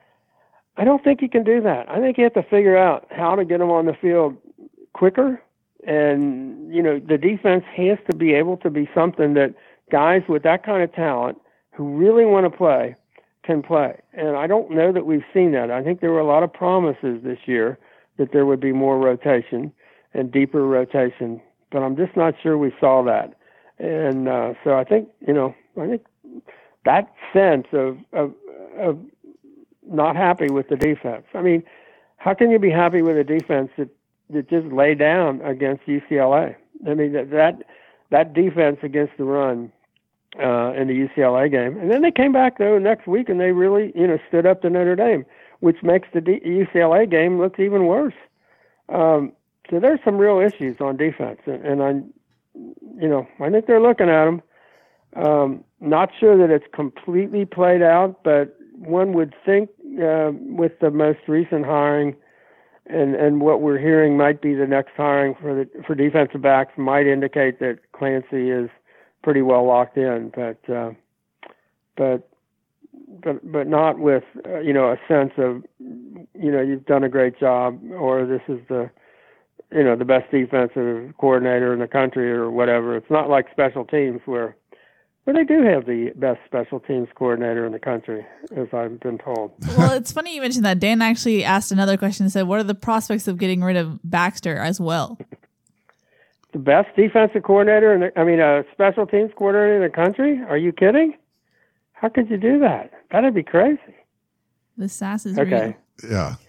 I don't think you can do that. I think you have to figure out how to get them on the field quicker. And, you know, the defense has to be able to be something that guys with that kind of talent who really want to play can play. And I don't know that we've seen that. I think there were a lot of promises this year that there would be more rotation and deeper rotation but I'm just not sure we saw that. And uh, so I think, you know, I think that sense of, of of not happy with the defense. I mean, how can you be happy with a defense that, that just lay down against U C L A? I mean, that that, that defense against the run uh, in the U C L A game. And then they came back, though, next week, and they really, you know, stood up to Notre Dame, which makes the D- U C L A game look even worse. Um, so there's some real issues on defense. And, and I, you know, I think they're looking at them. Um, not sure that it's completely played out, but one would think uh, with the most recent hiring and, and what we're hearing might be the next hiring for the for defensive backs might indicate that Clancy is pretty well locked in, but uh, but but but not with uh, you know a sense of you know you've done a great job or this is the you know the best defensive coordinator in the country or whatever. It's not like special teams where. Well, they do have the best special teams coordinator in the country, as I've been told. Well, it's funny you mentioned that. Dan actually asked another question and said, what are the prospects of getting rid of Baxter as well? The best defensive coordinator, in the, I mean, a special teams coordinator in the country? Are you kidding? How could you do that? That'd be crazy. The sass is okay. real.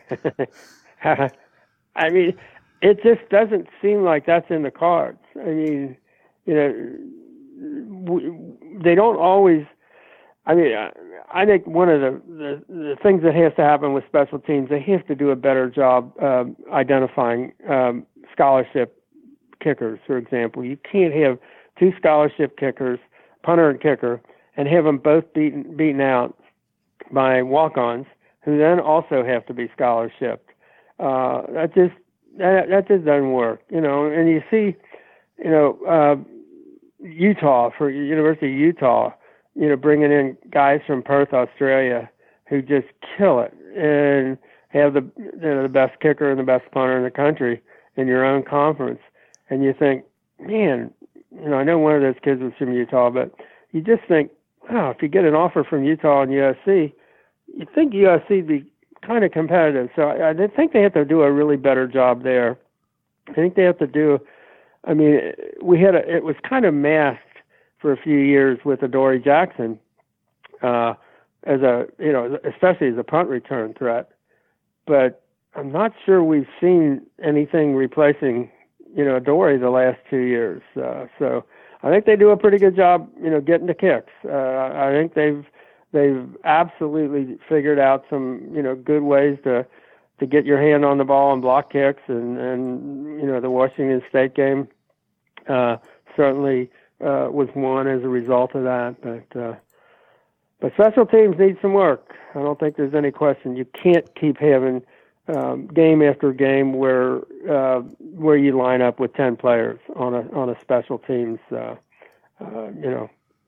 Yeah. I mean, it just doesn't seem like that's in the cards. I mean, you know, they don't always. I mean, I think one of the, the, the things that has to happen with special teams, they have to do a better job um, identifying um, scholarship kickers, for example. You can't have two scholarship kickers, punter and kicker, and have them both beaten beaten out by walk-ons who then also have to be scholarshiped. Uh, that just that, that just doesn't work, you know. And you see, you know. Uh, Utah, for University of Utah, you know, bringing in guys from Perth, Australia, who just kill it and have the you know, the best kicker and the best punter in the country in your own conference. And you think, man, you know, I know one of those kids was from Utah, but you just think, wow, if you get an offer from Utah and U S C, you'd think U S C would be kind of competitive. So I, I think they have to do a really better job there. I think they have to do. I mean, we had a, it was kind of masked for a few years with Adoree Jackson uh, as a, you know, especially as a punt return threat. But I'm not sure we've seen anything replacing, you know, Adoree the last two years. Uh, so I think they do a pretty good job, you know, getting the kicks. Uh, I think they've they've absolutely figured out some, you know, good ways to to get your hand on the ball and block kicks, and, and you know, the Washington State game uh, certainly uh, was won as a result of that. But uh, but special teams need some work. I don't think there's any question. You can't keep having um, game after game where uh, where you line up with ten players on a on a special teams. Uh, uh, you know.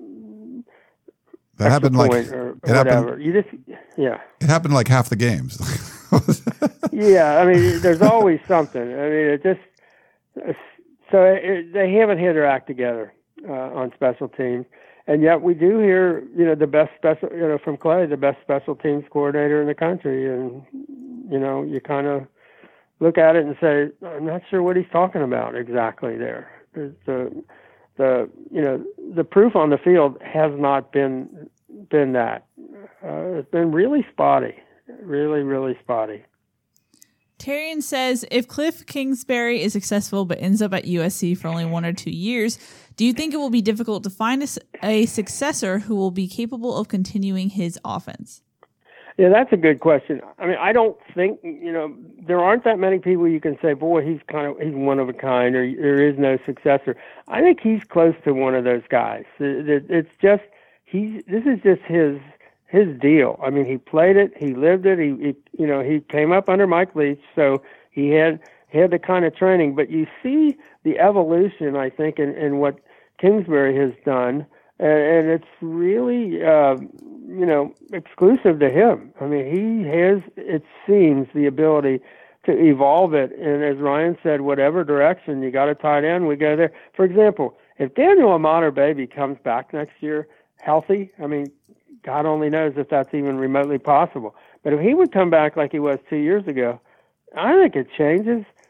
That happened like or, or it whatever. happened, you just yeah. It happened like half the games. Yeah, I mean, there's always something. I mean, it just so it, they haven't had their act together uh, on special teams, and yet we do hear, you know, the best special, you know, from Clay, the best special teams coordinator in the country, and you know, you kind of look at it and say, I'm not sure what he's talking about exactly there. The the you know the proof on the field has not been been that. Uh, it's been really spotty, really really spotty. Terrian says, if Cliff Kingsbury is successful but ends up at U S C for only one or two years, do you think it will be difficult to find a, a successor who will be capable of continuing his offense? Yeah, that's a good question. I mean, I don't think, you know, there aren't that many people you can say, boy, he's kind of, he's one of a kind, or there is no successor. I think he's close to one of those guys. It's just, he's, this is just his, his deal. I mean, he played it, he lived it, he, he you know, he came up under Mike Leach, so he had, he had the kind of training, but you see the evolution, I think, in, in what Kingsbury has done, and it's really, uh, you know, exclusive to him. I mean, he has, it seems, the ability to evolve it. And as Ryan said, whatever direction you got a tight end, we go there. For example, if Daniel Amato-Baby comes back next year healthy, I mean, God only knows if that's even remotely possible. But if he would come back like he was two years ago, I think it changes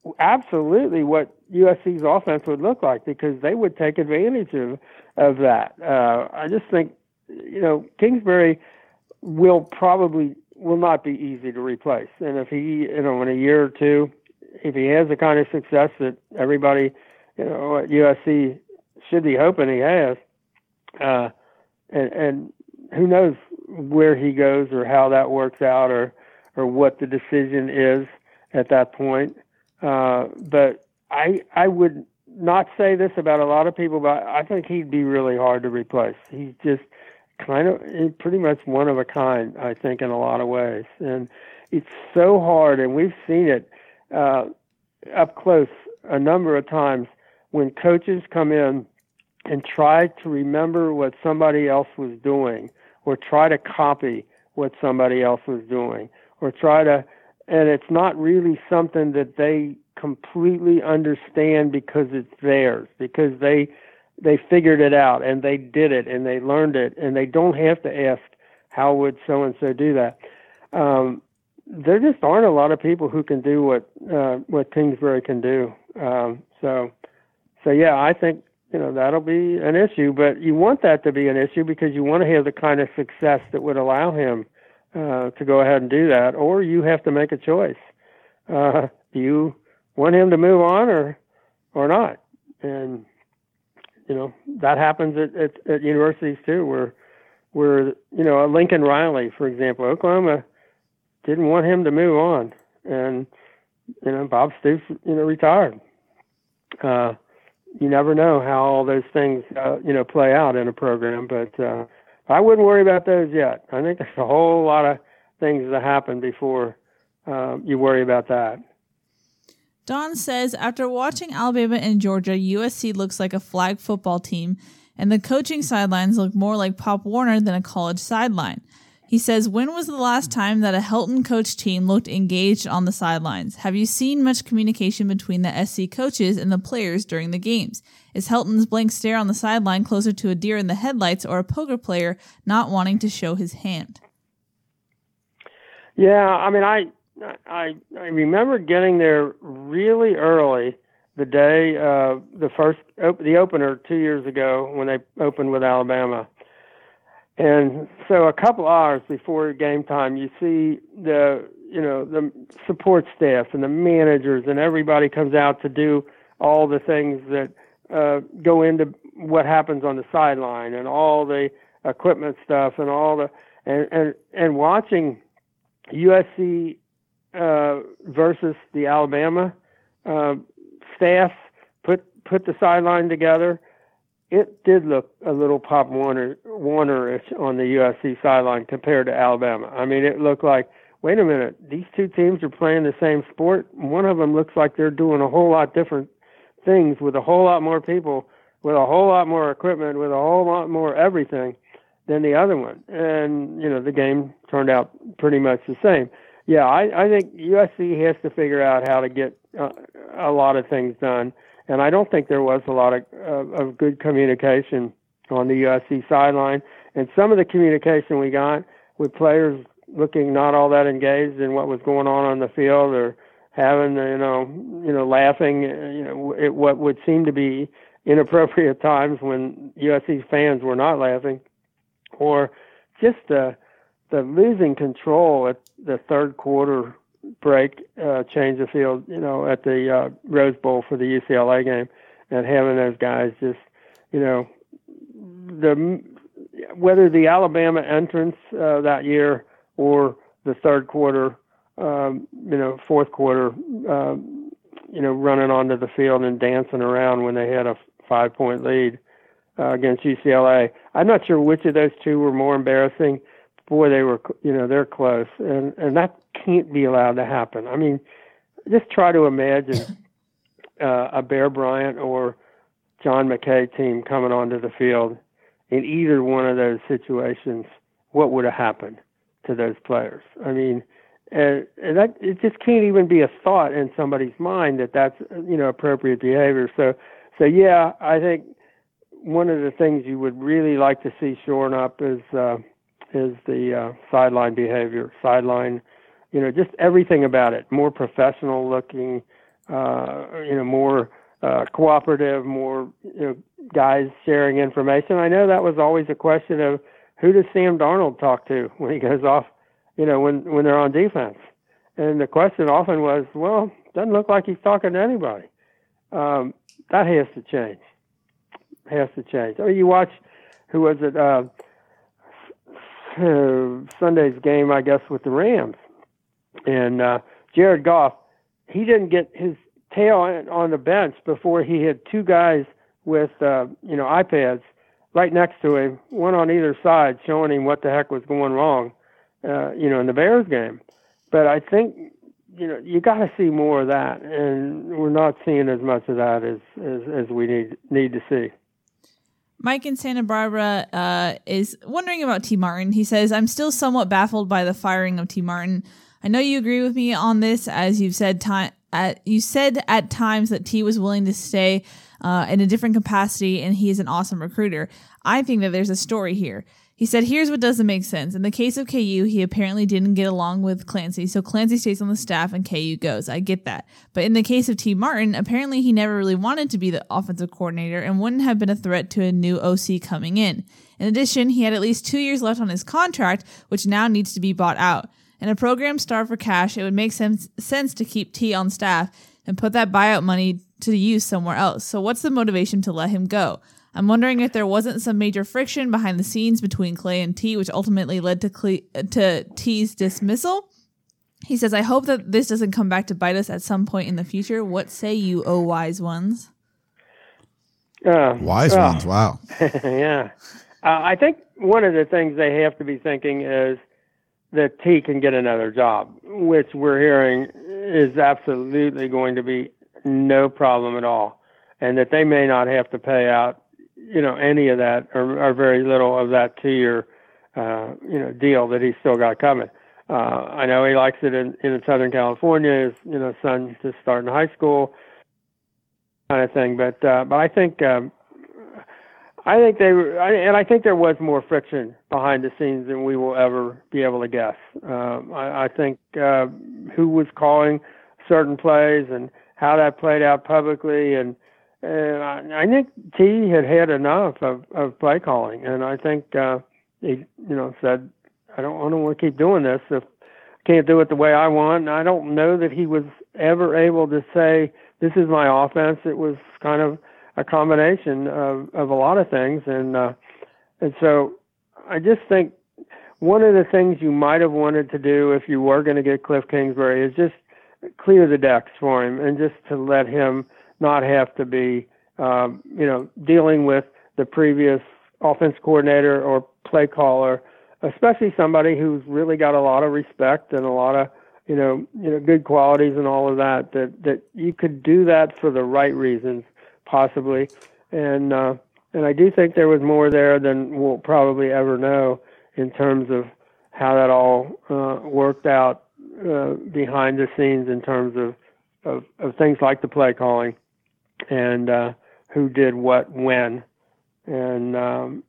absolutely what U S C's offense would look like, because they would take advantage of of that. Uh, I just think, you know, Kingsbury will probably will not be easy to replace, and if he, you know, in a year or two, if he has the kind of success that everybody, you know, at U S C should be hoping he has, uh, and, and who knows where he goes or how that works out, or or what the decision is at that point. Uh, but I I would not say this about a lot of people, but I think he'd be really hard to replace. He's just kind of he's pretty much one of a kind, I think, in a lot of ways. And it's so hard, and we've seen it uh, up close a number of times when coaches come in and try to remember what somebody else was doing, or try to copy what somebody else was doing, or try to, and it's not really something that they completely understand because it's theirs, because they they figured it out and they did it and they learned it, and they don't have to ask, how would so-and-so do that? Um, there just aren't a lot of people who can do what uh, what Kingsbury can do. Um, so, so yeah, I think, you know, that'll be an issue, but you want that to be an issue because you want to have the kind of success that would allow him uh, to go ahead and do that, or you have to make a choice. Uh, do you want him to move on or or not? And, you know, that happens at, at, at universities too, where, where, you know, a Lincoln Riley, for example, Oklahoma didn't want him to move on, and, you know, Bob Stoops, you know, retired. Uh, you never know how all those things, uh, you know, play out in a program, but uh, I wouldn't worry about those yet. I think there's a whole lot of things that happen before uh, you worry about that. Don says, after watching Alabama and Georgia, U S C looks like a flag football team, and the coaching sidelines look more like Pop Warner than a college sideline. He says, when was the last time that a Helton coach team looked engaged on the sidelines? Have you seen much communication between the S C coaches and the players during the games? Is Helton's blank stare on the sideline closer to a deer in the headlights or a poker player not wanting to show his hand? Yeah, I mean, I I, I remember getting there really early the day, uh, the first, op- the opener two years ago when they opened with Alabama. And so a couple hours before game time, you see the, you know, the support staff and the managers and everybody comes out to do all the things that uh, go into what happens on the sideline, and all the equipment stuff and all the, and, and, and watching U S C uh, versus the Alabama uh, staff put, put the sideline together. It did look a little Pop Warner, Warner-ish on the U S C sideline compared to Alabama. I mean, it looked like, wait a minute, these two teams are playing the same sport. One of them looks like they're doing a whole lot different things with a whole lot more people, with a whole lot more equipment, with a whole lot more everything than the other one. And, you know, the game turned out pretty much the same. Yeah, I, I think U S C has to figure out how to get uh, a lot of things done. And I don't think there was a lot of, uh, of good communication on the U S C sideline. And some of the communication we got with players looking not all that engaged in what was going on on the field, or having, you know, you know, laughing, you know, at what would seem to be inappropriate times when U S C fans were not laughing, or just the the losing control at the third quarter break, uh, change the field, you know, at the uh, Rose Bowl for the U C L A game, and having those guys just, you know, the whether the Alabama entrance uh, that year or the third quarter, um, you know, fourth quarter, um, you know, running onto the field and dancing around when they had a five-point lead uh, against U C L A. I'm not sure which of those two were more embarrassing. Boy, they were, you know, they're close, and, and that can't be allowed to happen. I mean, just try to imagine uh, a Bear Bryant or John McKay team coming onto the field in either one of those situations. What would have happened to those players? I mean, and, and that it just can't even be a thought in somebody's mind that that's, you know, appropriate behavior. So, so yeah, I think one of the things you would really like to see shorn up is. Uh, is the uh, sideline behavior, sideline, you know, just everything about it, more professional looking, uh, you know, more uh, cooperative, more you know, guys sharing information. I know that was always a question of who does Sam Darnold talk to when he goes off, you know, when, when they're on defense. And the question often was, well, doesn't look like he's talking to anybody. Um, that has to change. Has to change. I mean, you watch, who was it, uh, Sunday's game, I guess, with the Rams. And uh, Jared Goff, he didn't get his tail on the bench before he had two guys with, uh, you know, iPads right next to him, one on either side, showing him what the heck was going wrong, uh, you know, in the Bears game. But I think, you know, you got to see more of that, and we're not seeing as much of that as as, as we need need to see. Mike in Santa Barbara uh, is wondering about T. Martin. He says, I'm still somewhat baffled by the firing of T. Martin. I know you agree with me on this, as you've said time at you said at times that T was willing to stay uh, in a different capacity, and he is an awesome recruiter. I think that there's a story here. He said, here's what doesn't make sense. In the case of K U, he apparently didn't get along with Clancy, so Clancy stays on the staff and K U goes. I get that. But in the case of T. Martin, apparently he never really wanted to be the offensive coordinator and wouldn't have been a threat to a new O C coming in. In addition, he had at least two years left on his contract, which now needs to be bought out. In a program starved for cash, it would make sense, sense to keep T on staff and put that buyout money to use somewhere else. So what's the motivation to let him go? I'm wondering if there wasn't some major friction behind the scenes between Clay and T, which ultimately led to Cle- to T's dismissal. He says, I hope that this doesn't come back to bite us at some point in the future. What say you, oh wise ones? Uh, wise well, ones, wow. yeah. Uh, I think one of the things they have to be thinking is that T can get another job, which we're hearing is absolutely going to be no problem at all, and that they may not have to pay out you know, any of that or, or very little of that two-year, uh, you know, deal that he's still got coming. Uh, I know he likes it in, in Southern California. His, you know, son just starting high school kind of thing. But, uh, but I think, um, I think they were, I, and I think there was more friction behind the scenes than we will ever be able to guess. Um, I, I think, uh, who was calling certain plays and how that played out publicly, and, And I, I think T had had enough of, of play calling, and I think uh, he, you know, said, "I don't, I don't want to keep doing this if I can't do it the way I want." And I don't know that he was ever able to say, "This is my offense." It was kind of a combination of, of a lot of things, and uh, and so I just think one of the things you might have wanted to do if you were going to get Cliff Kingsbury is just clear the decks for him, and just to let him not have to be, um, you know, dealing with the previous offense coordinator or play caller, especially somebody who's really got a lot of respect and a lot of, you know, you know, good qualities and all of that. That that you could do that for the right reasons, possibly, and uh, and I do think there was more there than we'll probably ever know in terms of how that all uh, worked out uh, behind the scenes in terms of, of of things like the play calling. And uh, who did what when, and um,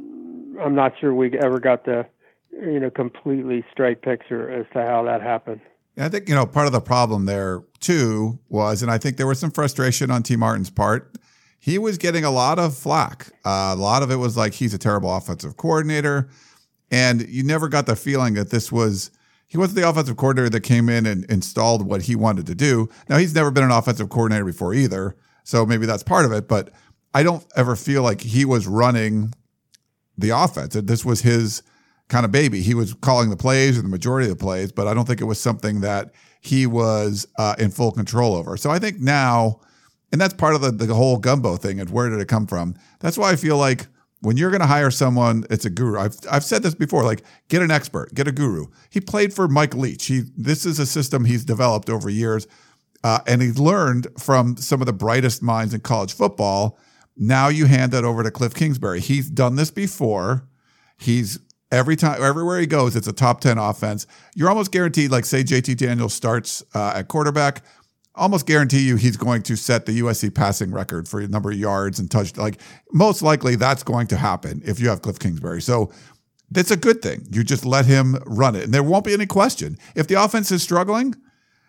I'm not sure we ever got the, you know, completely straight picture as to how that happened. I think, you know, part of the problem there too was, and I think there was some frustration on T. Martin's part. He was getting a lot of flack. Uh, a lot of it was like he's a terrible offensive coordinator, and you never got the feeling that this was. He wasn't the offensive coordinator that came in and installed what he wanted to do. Now, he's never been an offensive coordinator before either. So maybe that's part of it, but I don't ever feel like he was running the offense. This was his kind of baby. He was calling the plays or the majority of the plays, but I don't think it was something that he was uh, in full control over. So I think now, and that's part of the, the whole gumbo thing and where did it come from? That's why I feel like when you're going to hire someone, it's a guru. I've I've said this before, like get an expert, get a guru. He played for Mike Leach. He This is a system he's developed over years. Uh, and he learned from some of the brightest minds in college football. Now you hand that over to Cliff Kingsbury. He's done this before. He's every time, everywhere he goes, it's a top ten offense. You're almost guaranteed, like say J T Daniels starts uh, at quarterback, almost guarantee you he's going to set the U S C passing record for a number of yards and touch. Like most likely that's going to happen if you have Cliff Kingsbury. So that's a good thing. You just let him run it, and there won't be any question. If the offense is struggling,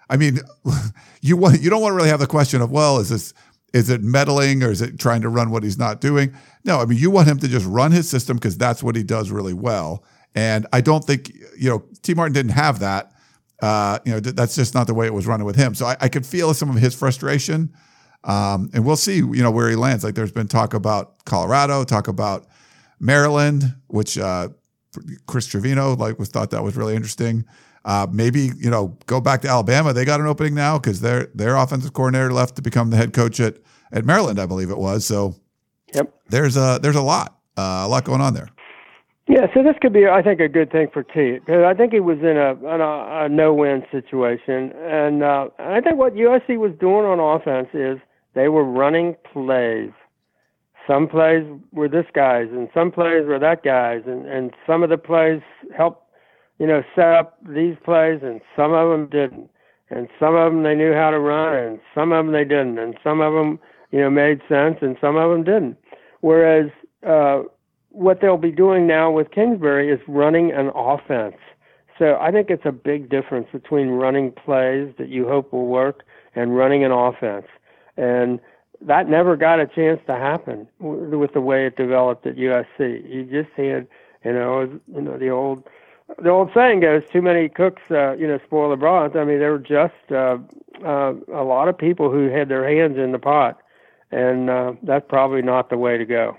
I mean, you want you don't want to really have the question of, well, is this is it meddling or is it trying to run what he's not doing? No, I mean, you want him to just run his system because that's what he does really well. And I don't think, you know, T. Martin didn't have that. Uh, you know, that's just not the way it was running with him. So I, I could feel some of his frustration. Um, and we'll see, you know, where he lands. Like there's been talk about Colorado, talk about Maryland, which uh, Chris Trevino like was thought that was really interesting. Uh, maybe, you know, go back to Alabama. They got an opening now because their their offensive coordinator left to become the head coach at, at Maryland, I believe it was. So yep. there's a there's a lot, uh, a lot going on there. Yeah, so this could be, I think, a good thing for T. Because I think he was in a, in a, a no-win situation. And uh, I think what U S C was doing on offense is they were running plays. Some plays were this guy's, and some plays were that guy's. And, and some of the plays helped, you know, set up these plays, and some of them didn't. And some of them they knew how to run, and some of them they didn't. And some of them, you know, made sense, and some of them didn't. Whereas uh, what they'll be doing now with Kingsbury is running an offense. So I think it's a big difference between running plays that you hope will work and running an offense. And that never got a chance to happen with the way it developed at U S C. You just had, you know, you know the old the old saying goes, too many cooks, uh, you know, spoil the broth. I mean, there were just uh, uh, a lot of people who had their hands in the pot, and uh, that's probably not the way to go.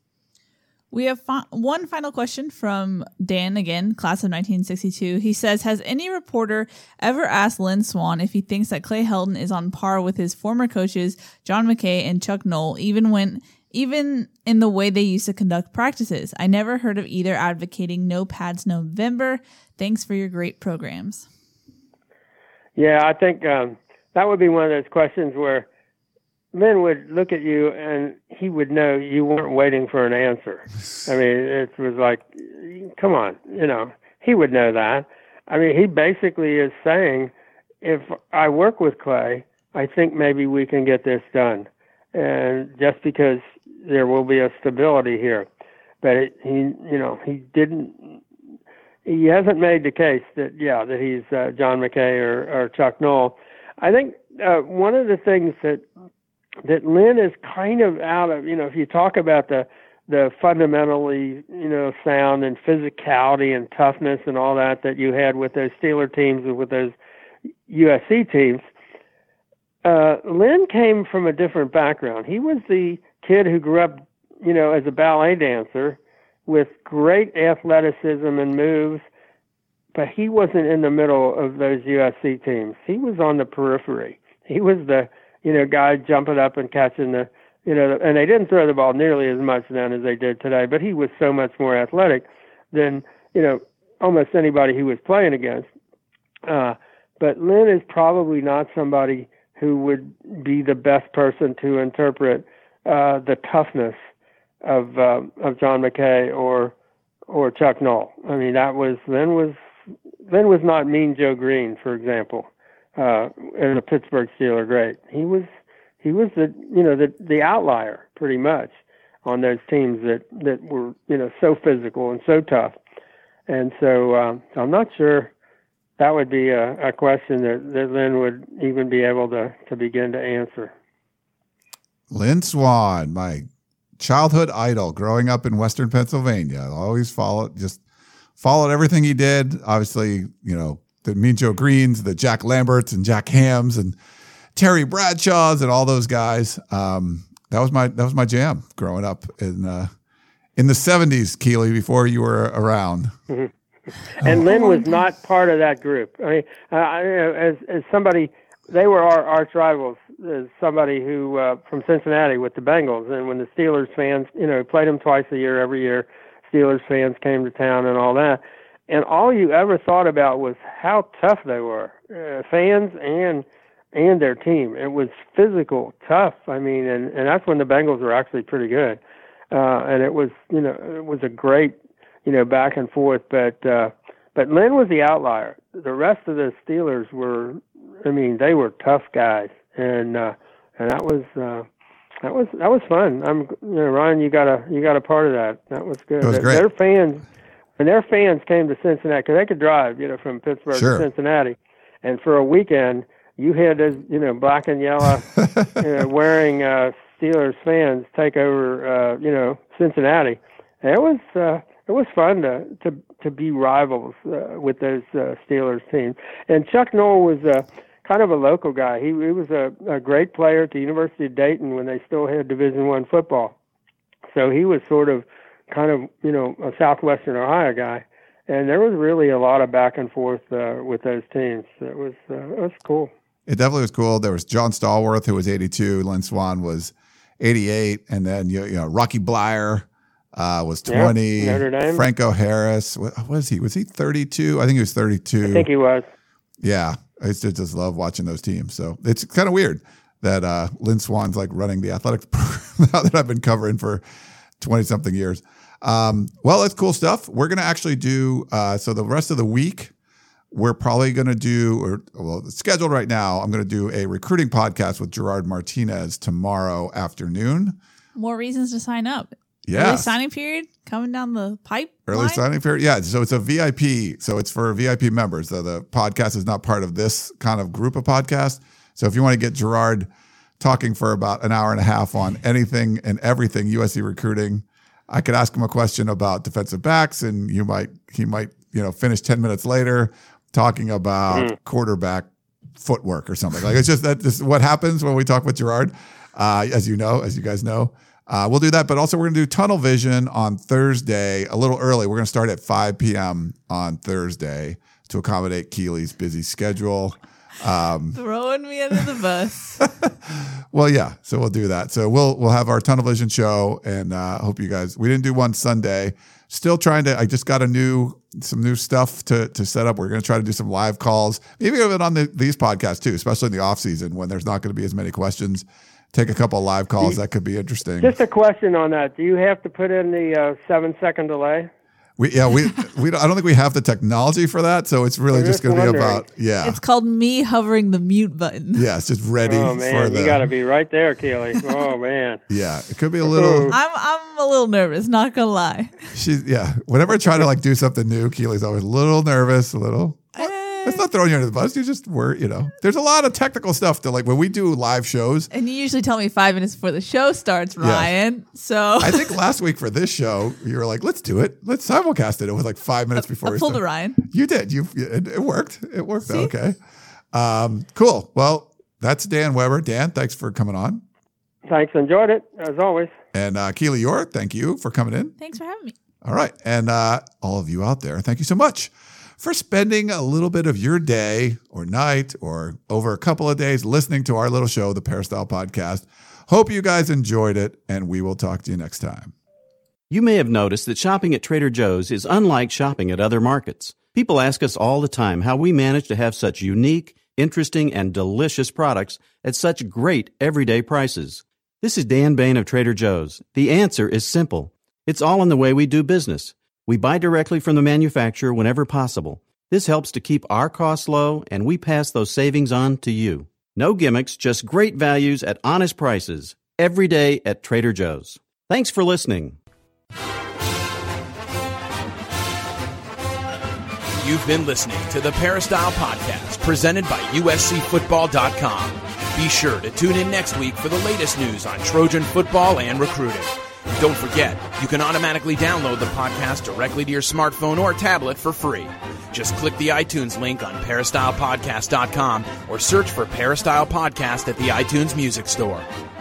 We have fi- one final question from Dan, again, class of nineteen sixty-two. He says, has any reporter ever asked Lynn Swann if he thinks that Clay Helton is on par with his former coaches, John McKay and Chuck Noll, even when, even in the way they used to conduct practices? I never heard of either advocating no pads November. Thanks for your great programs. Yeah, I think um, that would be one of those questions where Lynn would look at you and he would know you weren't waiting for an answer. I mean, it was like, come on, you know, he would know that. I mean, he basically is saying, if I work with Clay, I think maybe we can get this done. And just because there will be a stability here. But it, he, you know, he didn't, he hasn't made the case that, yeah, that he's uh, John McKay or, or Chuck Noll. I think uh, one of the things that that Lynn is kind of out of, you know, if you talk about the the fundamentally, you know, sound and physicality and toughness and all that that you had with those Steeler teams and with those U S C teams, uh, Lynn came from a different background. He was the kid who grew up, you know, as a ballet dancer with great athleticism and moves, but he wasn't in the middle of those U S C teams. He was on the periphery. He was the you know, guy jumping up and catching the, you know, and they didn't throw the ball nearly as much then as they did today, but he was so much more athletic than, you know, almost anybody he was playing against. Uh, but Lynn is probably not somebody who would be the best person to interpret uh, the toughness of uh, of John McKay or or Chuck Noll. I mean, that was Lynn was Lynn was not Mean Joe Green, for example. Uh, as a Pittsburgh Steeler great. He was he was the you know the the outlier pretty much on those teams that, that were you know so physical and so tough. And so um, I'm not sure that would be a, a question that, that Lynn would even be able to, to begin to answer. Lynn Swann, my childhood idol growing up in Western Pennsylvania. I always followed just followed everything he did. Obviously, you know, the Mean Joe Greens, the Jack Lamberts and Jack Hams and Terry Bradshaws and all those guys. Um, that was my that was my jam growing up in uh, in the seventies, Keely, before you were around. Mm-hmm. And Lynn was not part of that group. I mean, uh, as as somebody, they were our arch rivals. As somebody who uh, from Cincinnati with the Bengals, and when the Steelers fans, you know, played them twice a year, every year, Steelers fans came to town and all that. And all you ever thought about was how tough they were, uh, fans and and their team. It was physical, tough. I mean, and, and that's when the Bengals were actually pretty good. Uh, and it was, you know, it was a great, you know, back and forth. But uh, but Lynn was the outlier. The rest of the Steelers were, I mean, they were tough guys, and uh, and that was uh, that was that was fun. I'm, you know, Ryan, you got a you got a part of that. That was good. It was great. Their fans. When their fans came to Cincinnati, because they could drive, you know, from Pittsburgh sure. to Cincinnati, And for a weekend, you had those, you know, black and yellow, you know, wearing uh, Steelers fans take over, uh, you know, Cincinnati. And it was uh, it was fun to to, to be rivals uh, with those uh, Steelers teams. And Chuck Noll was uh, kind of a local guy. He, he was a, a great player at the University of Dayton when they still had Division One football. So he was sort of kind of, you know, a Southwestern Ohio guy. And there was really a lot of back and forth uh, with those teams. It was uh, it was cool. It definitely was cool. There was John Stallworth, who was eighty-two. Lynn Swann was eighty-eight. And then, you know, Rocky Bleier uh, was twenty. Yeah, Notre Dame. Franco Harris. What was he? Was he thirty-two? I think he was thirty-two. I think he was. Yeah. I used to just love watching those teams. So it's kind of weird that uh, Lynn Swann's like running the athletics program now that I've been covering for twenty-something years. Um, well, that's cool stuff. We're going to actually do, uh, so the rest of the week, we're probably going to do, or well, it's scheduled right now, I'm going to do a recruiting podcast with Gerard Martinez tomorrow afternoon. More reasons to sign up. Yeah. Early signing period coming down the pipe. Early signing period. Yeah. So it's a V I P. So it's for V I P members. So the podcast is not part of this kind of group of podcasts. So if you want to get Gerard talking for about an hour and a half on anything and everything U S C recruiting, I could ask him a question about defensive backs, and you might he might you know finish ten minutes later talking about mm. quarterback footwork or something. Like it's just that this is what happens when we talk with Gerard, uh, as you know, as you guys know. Uh, we'll do that, but also we're going to do Tunnel Vision on Thursday a little early. We're going to start at five p.m. on Thursday to accommodate Keely's busy schedule. Um, Throwing me under the bus. Well, yeah, so we'll do that. So we'll we'll have our Tunnel Vision show, and uh, hope you guys. We didn't do one Sunday. Still trying to. I just got a new some new stuff to to set up. We're going to try to do some live calls, maybe even on the, these podcasts too, especially in the off season when there's not going to be as many questions. Take a couple of live calls. That could be interesting. Just a question on that. Do you have to put in the uh, seven second delay? We yeah we we don't, I don't think we have the technology for that, so it's really I'm just, just going to be wondering. about yeah. It's called me hovering the mute button. Yeah, it's just ready. Oh man, for the, you got to be right there, Keely. Oh man. Yeah, it could be a little. I'm I'm a little nervous, not gonna lie. She's yeah. Whenever I try to like do something new, Keely's always a little nervous, a little. It's not throwing you under the bus. You just were, you know, there's a lot of technical stuff to like when we do live shows. And you usually tell me five minutes before the show starts, Ryan. Yeah. So I think last week for this show, you were like, let's do it. Let's simulcast it. It was like five minutes before I we pulled started. a Ryan. You did. You it, it worked. It worked. See? Okay. Um, cool. Well, that's Dan Weber. Dan, thanks for coming on. Thanks. Enjoyed it, as always. And uh, Keely Orr, thank you for coming in. Thanks for having me. All right. And uh, all of you out there, thank you so much for spending a little bit of your day or night or over a couple of days listening to our little show, the Peristyle Podcast. Hope you guys enjoyed it, and we will talk to you next time. You may have noticed that shopping at Trader Joe's is unlike shopping at other markets. People ask us all the time how we manage to have such unique, interesting, and delicious products at such great everyday prices. This is Dan Bain of Trader Joe's. The answer is simple. It's all in the way we do business. We buy directly from the manufacturer whenever possible. This helps to keep our costs low, and we pass those savings on to you. No gimmicks, just great values at honest prices. Every day at Trader Joe's. Thanks for listening. You've been listening to the Peristyle Podcast, presented by U S C Football dot com. Be sure to tune in next week for the latest news on Trojan football and recruiting. Don't forget, you can automatically download the podcast directly to your smartphone or tablet for free. Just click the iTunes link on Peristyle Podcast dot com or search for Peristyle Podcast at the iTunes Music Store.